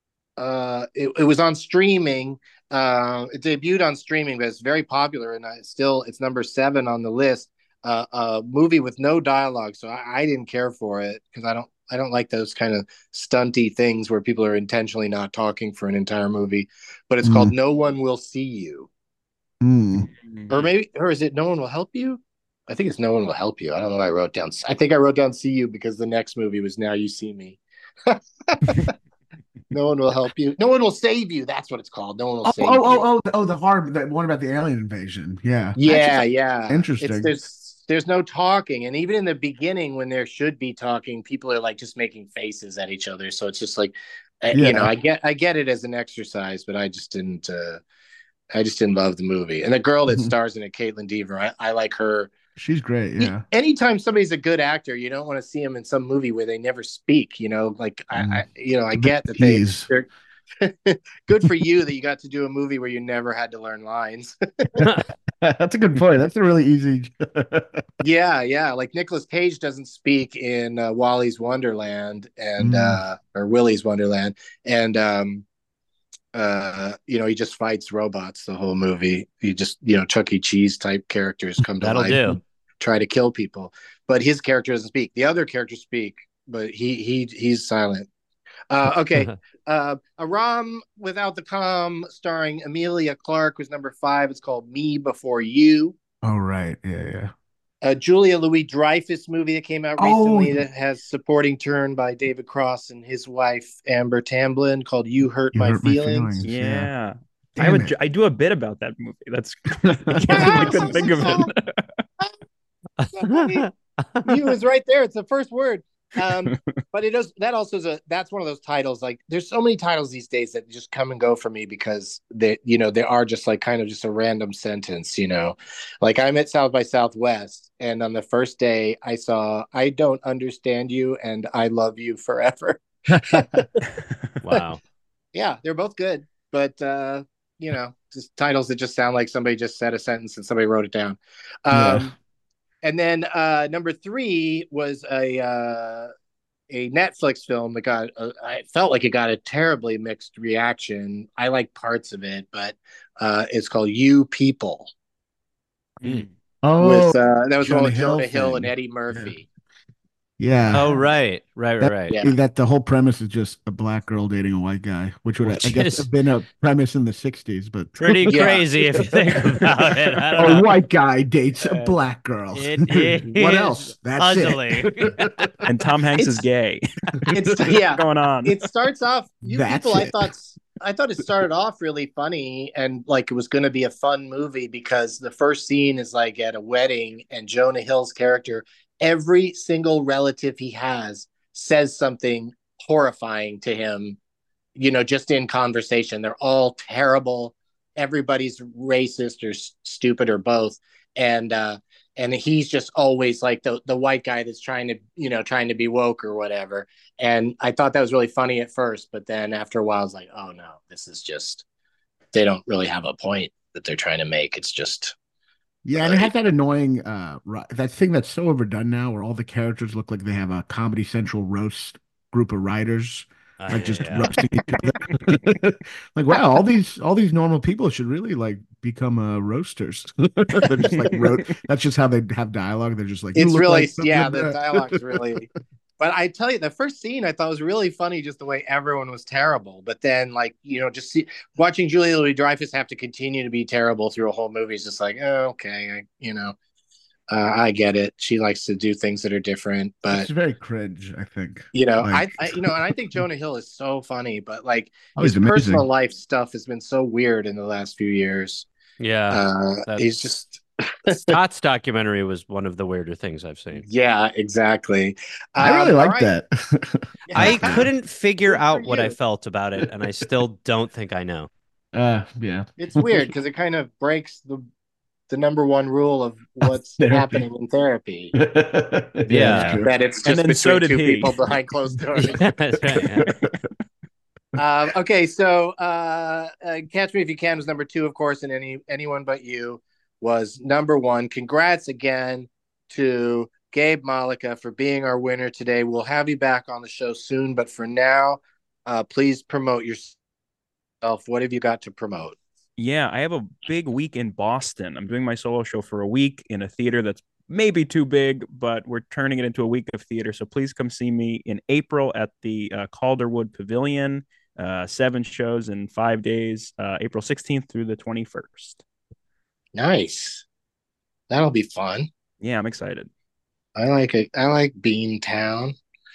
uh, it, it was on streaming. Uh, it debuted on streaming, but it's very popular. And I still, it's number seven on the list. Uh, a movie with no dialogue. So I, I didn't care for it because I don't, I don't like those kind of stunty things where people are intentionally not talking for an entire movie, but it's mm. called No One Will See You. Mm. Or maybe, or is it No One Will Help You? I think it's No One Will Help You. I don't know what I wrote down. I think I wrote down See You because the next movie was Now You See Me. No One Will Help You. No One Will Save You. That's what it's called. No One Will oh, Save oh, You. Oh, oh, oh, the horror, the one about the alien invasion. Yeah. Yeah, just, yeah. Interesting. It's, there's, There's no talking. And even in the beginning, when there should be talking, people are like just making faces at each other. So it's just like, yeah. you know, I get, I get it as an exercise, but I just didn't, uh, I just didn't love the movie. And the girl that stars in it, Caitlin Dever, I, I like her. She's great. Yeah. Anytime somebody's a good actor, you don't want to see them in some movie where they never speak, you know, like, mm. I, I, you know, I get that they, they're, good for you that you got to do a movie where you never had to learn lines. That's a good point. That's a really easy. yeah, yeah. Like Nicolas Cage doesn't speak in uh, Wally's Wonderland and mm. uh, or Willy's Wonderland, and um, uh, you know, he just fights robots the whole movie. He just, you know, Chuck E. Cheese type characters come to That'll life do. and try to kill people, but his character doesn't speak. The other characters speak, but he he he's silent. Uh, okay. uh, a rom without the com starring Emilia Clarke was number five. It's called Me Before You. Oh, right. Yeah, yeah. A Julia Louis-Dreyfus movie that came out recently oh. that has supporting turn by David Cross and his wife, Amber Tamblyn, called You Hurt, you My, hurt Feelings. my Feelings. Yeah. yeah. I have a, I do a bit about that movie. That's I couldn't think of it. He was right there. It's the first word. um but it does that also is a that's one of those titles, like there's so many titles these days that just come and go for me because they, you know, they are just like kind of just a random sentence, you know. Like I'm at South by Southwest, and on the first day I saw I Don't Understand You and I Love You Forever. Wow. Yeah, they're both good, but uh you know, just titles that just sound like somebody just said a sentence and somebody wrote it down. um yeah. And then uh, number three was a uh, a Netflix film that got, uh, I felt like it got a terribly mixed reaction. I like parts of it, but uh, it's called You People. Mm. Oh, with uh, that was Jonah one with Hill Jonah Hill thing. and Eddie Murphy. Yeah. Oh, right. Right, right, That, right. Yeah. that the whole premise is just a black girl dating a white guy, which would, Which I guess, is- have been a premise in the sixties, but Pretty Yeah. crazy if you think about it. I don't a know. white guy dates a Uh, black girl. It is What else? That's puzzling. it. And Tom Hanks is It's- gay. It's yeah. What's going on? It starts off. You That's people, I it. thought, I thought it started off really funny and like it was going to be a fun movie because the first scene is like at a wedding and Jonah Hill's character, every single relative he has says something horrifying to him, you know, just in conversation. They're all terrible. Everybody's racist or s- stupid or both. And, uh, and he's just always like the, the white guy that's trying to, you know, trying to be woke or whatever. And I thought that was really funny at first, but then after a while, I was like, oh no, this is just, they don't really have a point that they're trying to make. It's just, Yeah, and it has that annoying uh ri- that thing that's so overdone now where all the characters look like they have a Comedy Central roast group of writers Uh, like just yeah. roasting each other. Like, wow, all these all these normal people should really like become uh roasters. They're just like wrote that's just how they have dialogue. They're just like "You it's look really, like blah, yeah, blah, the blah." dialogue's really, but I tell you, the first scene I thought was really funny, just the way everyone was terrible. But then, like, you know, just see, watching Julia Louis-Dreyfus have to continue to be terrible through a whole movie is just like, oh, okay, I, you know, uh, I get it. She likes to do things that are different, but It's very cringe, I think. you know, Like, I, I, you know, and I think Jonah Hill is so funny, but like oh, his he's amazing. personal life stuff has been so weird in the last few years. Yeah. Uh, that's- he's just, Scott's documentary was one of the weirder things I've seen. yeah, exactly. I really Um, all like right. that. I couldn't figure Good for out what I you. felt about it, and I still don't think I know. Uh yeah. It's weird because it kind of breaks the the number one rule of what's Therapy. happening in therapy. Yeah, Yeah. that's true. That it's And just then between so did two he. people behind closed doors. That's right, yeah. um, okay, so uh, uh, Catch Me If You Can was number two, of course, and any anyone but you was number one. Congrats again to Gabe Malika for being our winner today. We'll have you back on the show soon, but for now, uh, please promote yourself. What have you got to promote? Yeah, I have a big week in Boston. I'm doing my solo show for a week in a theater that's maybe too big, but we're turning it into a week of theater. So please come see me in April at the uh, Calderwood Pavilion. Uh, seven shows in five days, uh, April sixteenth through the twenty-first. Nice. That'll be fun. Yeah, I'm excited. I like it. I like Beantown.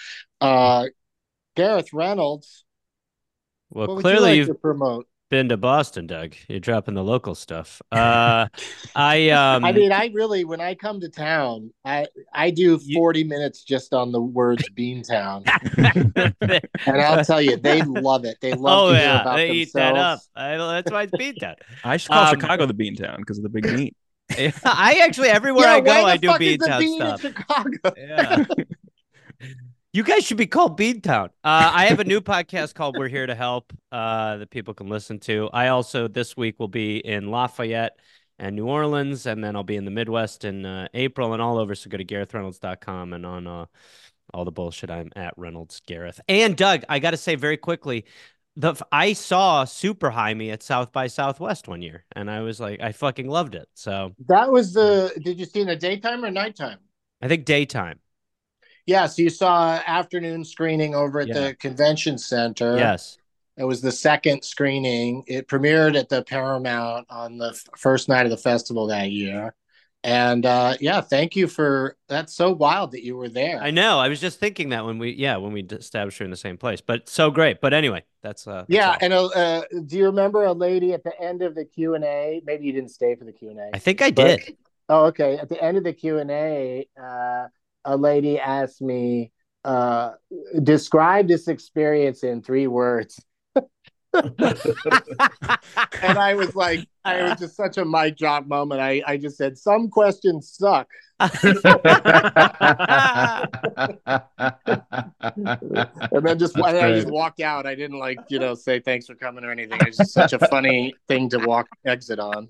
Uh, Gareth Reynolds. Well, what would clearly you you've like to promote? been to Boston, Doug. You're dropping the local stuff. Uh, I um, I mean, I really, when I come to town, I I do You- forty minutes just on the words Beantown, and I'll tell you, they love it. They love oh to hear yeah, about they themselves. eat that up. I, that's why it's Beantown. I should call Um, Chicago the Beantown because of the big meat. I actually everywhere Yeah, I go, why the I do fuck is the Beantown bean stuff. in Chicago? Yeah. You guys should be called Beantown. Uh, I have a new podcast called We're Here to Help uh, that people can listen to. I also, this week, will be in Lafayette and New Orleans, and then I'll be in the Midwest in uh, April and all over. So go to gareth reynolds dot com, and on uh, all the bullshit, I'm at Reynolds Gareth. And Doug, I got to say very quickly, the I saw Super High Me at South by Southwest one year, and I was like, I fucking loved it. So That was the. Did you see in the daytime or nighttime? I think daytime. Yeah, so you saw afternoon screening over at Yeah. the convention center. Yes. It was the second screening. It premiered at the Paramount on the f- first night of the festival that year. And uh, yeah, thank you for that's so wild that you were there. I know. I was just thinking that when we, yeah, when we d- established we are in the same place, but so great. But anyway, that's uh, that's Yeah, all. and uh, do you remember a lady at the end of the Q and A? Maybe you didn't stay for the Q and A. I think I But- did. Oh, okay. At the end of the Q and A, uh, a lady asked me, uh, describe this experience in three words. And I was like, I was just such a mic drop moment. I, I just said, some questions suck. And then just That's and I just great. walked out. I didn't like, you know, say thanks for coming or anything. It's just such a funny thing to walk exit on.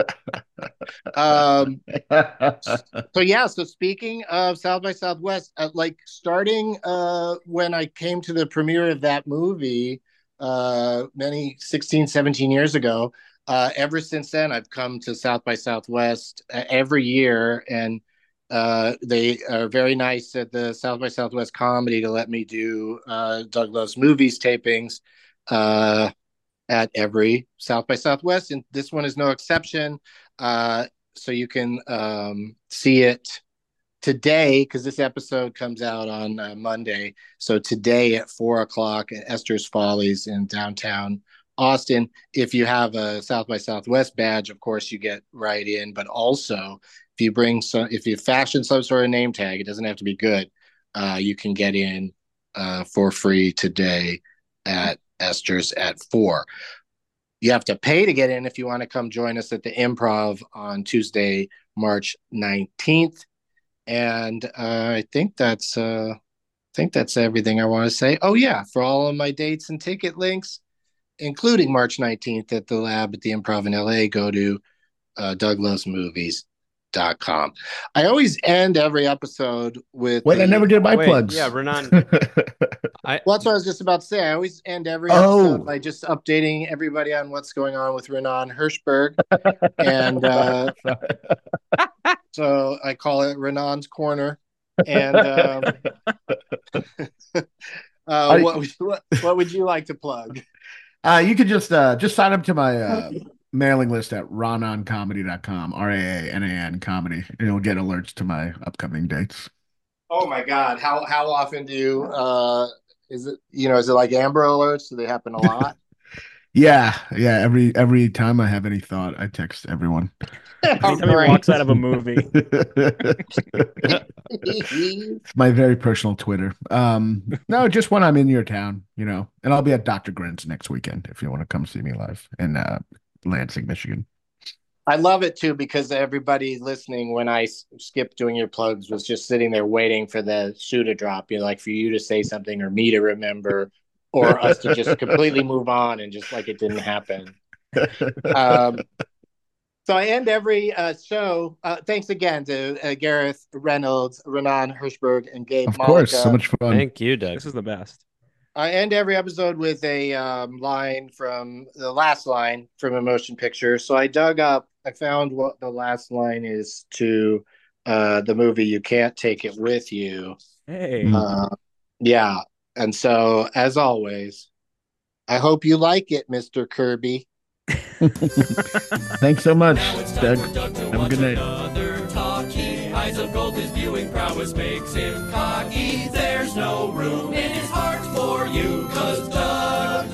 Um, so yeah, so speaking of South by Southwest, uh, like starting uh when I came to the premiere of that movie uh many sixteen, seventeen years ago, uh ever since then I've come to South by Southwest uh, every year, and uh, they are very nice at the South by Southwest Comedy to let me do uh, Doug Loves Movies tapings uh, at every South by Southwest, and this one is no exception. Uh, so you can um, see it today, because this episode comes out on uh, Monday. So today at four o'clock at Esther's Follies in downtown Austin. If you have a South by Southwest badge, of course you get right in. But also, if you bring some, if you fashion some sort of name tag, it doesn't have to be good. Uh, you can get in uh, for free today at Esther's at four. You have to pay to get in if you want to come join us at the Improv on Tuesday, March nineteenth. And uh, I think that's uh, I think that's everything I want to say. Oh yeah, for all of my dates and ticket links, including March nineteenth at the Lab at the Improv in L A, go to uh, doug loves movies dot com. I always end every episode with Wait, the, I never did my Wait, plugs. Yeah, Renan. I, well, that's what I was just about to say. I always end every Oh. episode by just updating everybody on what's going on with Renan Hirschberg. And uh, so I call it Renan's Corner. And um, uh, what, would you, what, what would you like to plug? Uh, you could just uh, just sign up to my uh, mailing list at ranan comedy dot com, R A A N A N comedy, and you'll get alerts to my upcoming dates. Oh my God. How how often do you uh is it you know, is it like Amber Alerts? Do they happen a lot? Yeah, yeah. Every every time I have any thought, I text everyone. Anytime he walks out of a movie. It's my very personal Twitter. Um, no, just when I'm in your town, you know, and I'll be at Doctor Grin's next weekend if you want to come see me live in uh, Lansing, Michigan. I love it too, because everybody listening, when I s- skipped doing your plugs, was just sitting there waiting for the shoe to drop, you know, like for you to say something or me to remember or us to just completely move on and just like it didn't happen. Um, so I end every uh, show. Uh, thanks again to uh, Gareth Reynolds, Renan Hirschberg, and Gabe Of Malika. course, so much fun. Thank you, Doug. This is the best. I end every episode with a um, line from the last line from a motion picture. So I dug up, I found what the last line is to uh, the movie You Can't Take It With You. Hey. Uh, yeah. And so, as always, I hope you like it, Mister Kirby. Thanks so much, Now it's Doug. time for Doug to Have a watch good night. another talkie. Eyes of gold, his viewing prowess makes him cocky. There's no room in his heart for you, 'cause Doug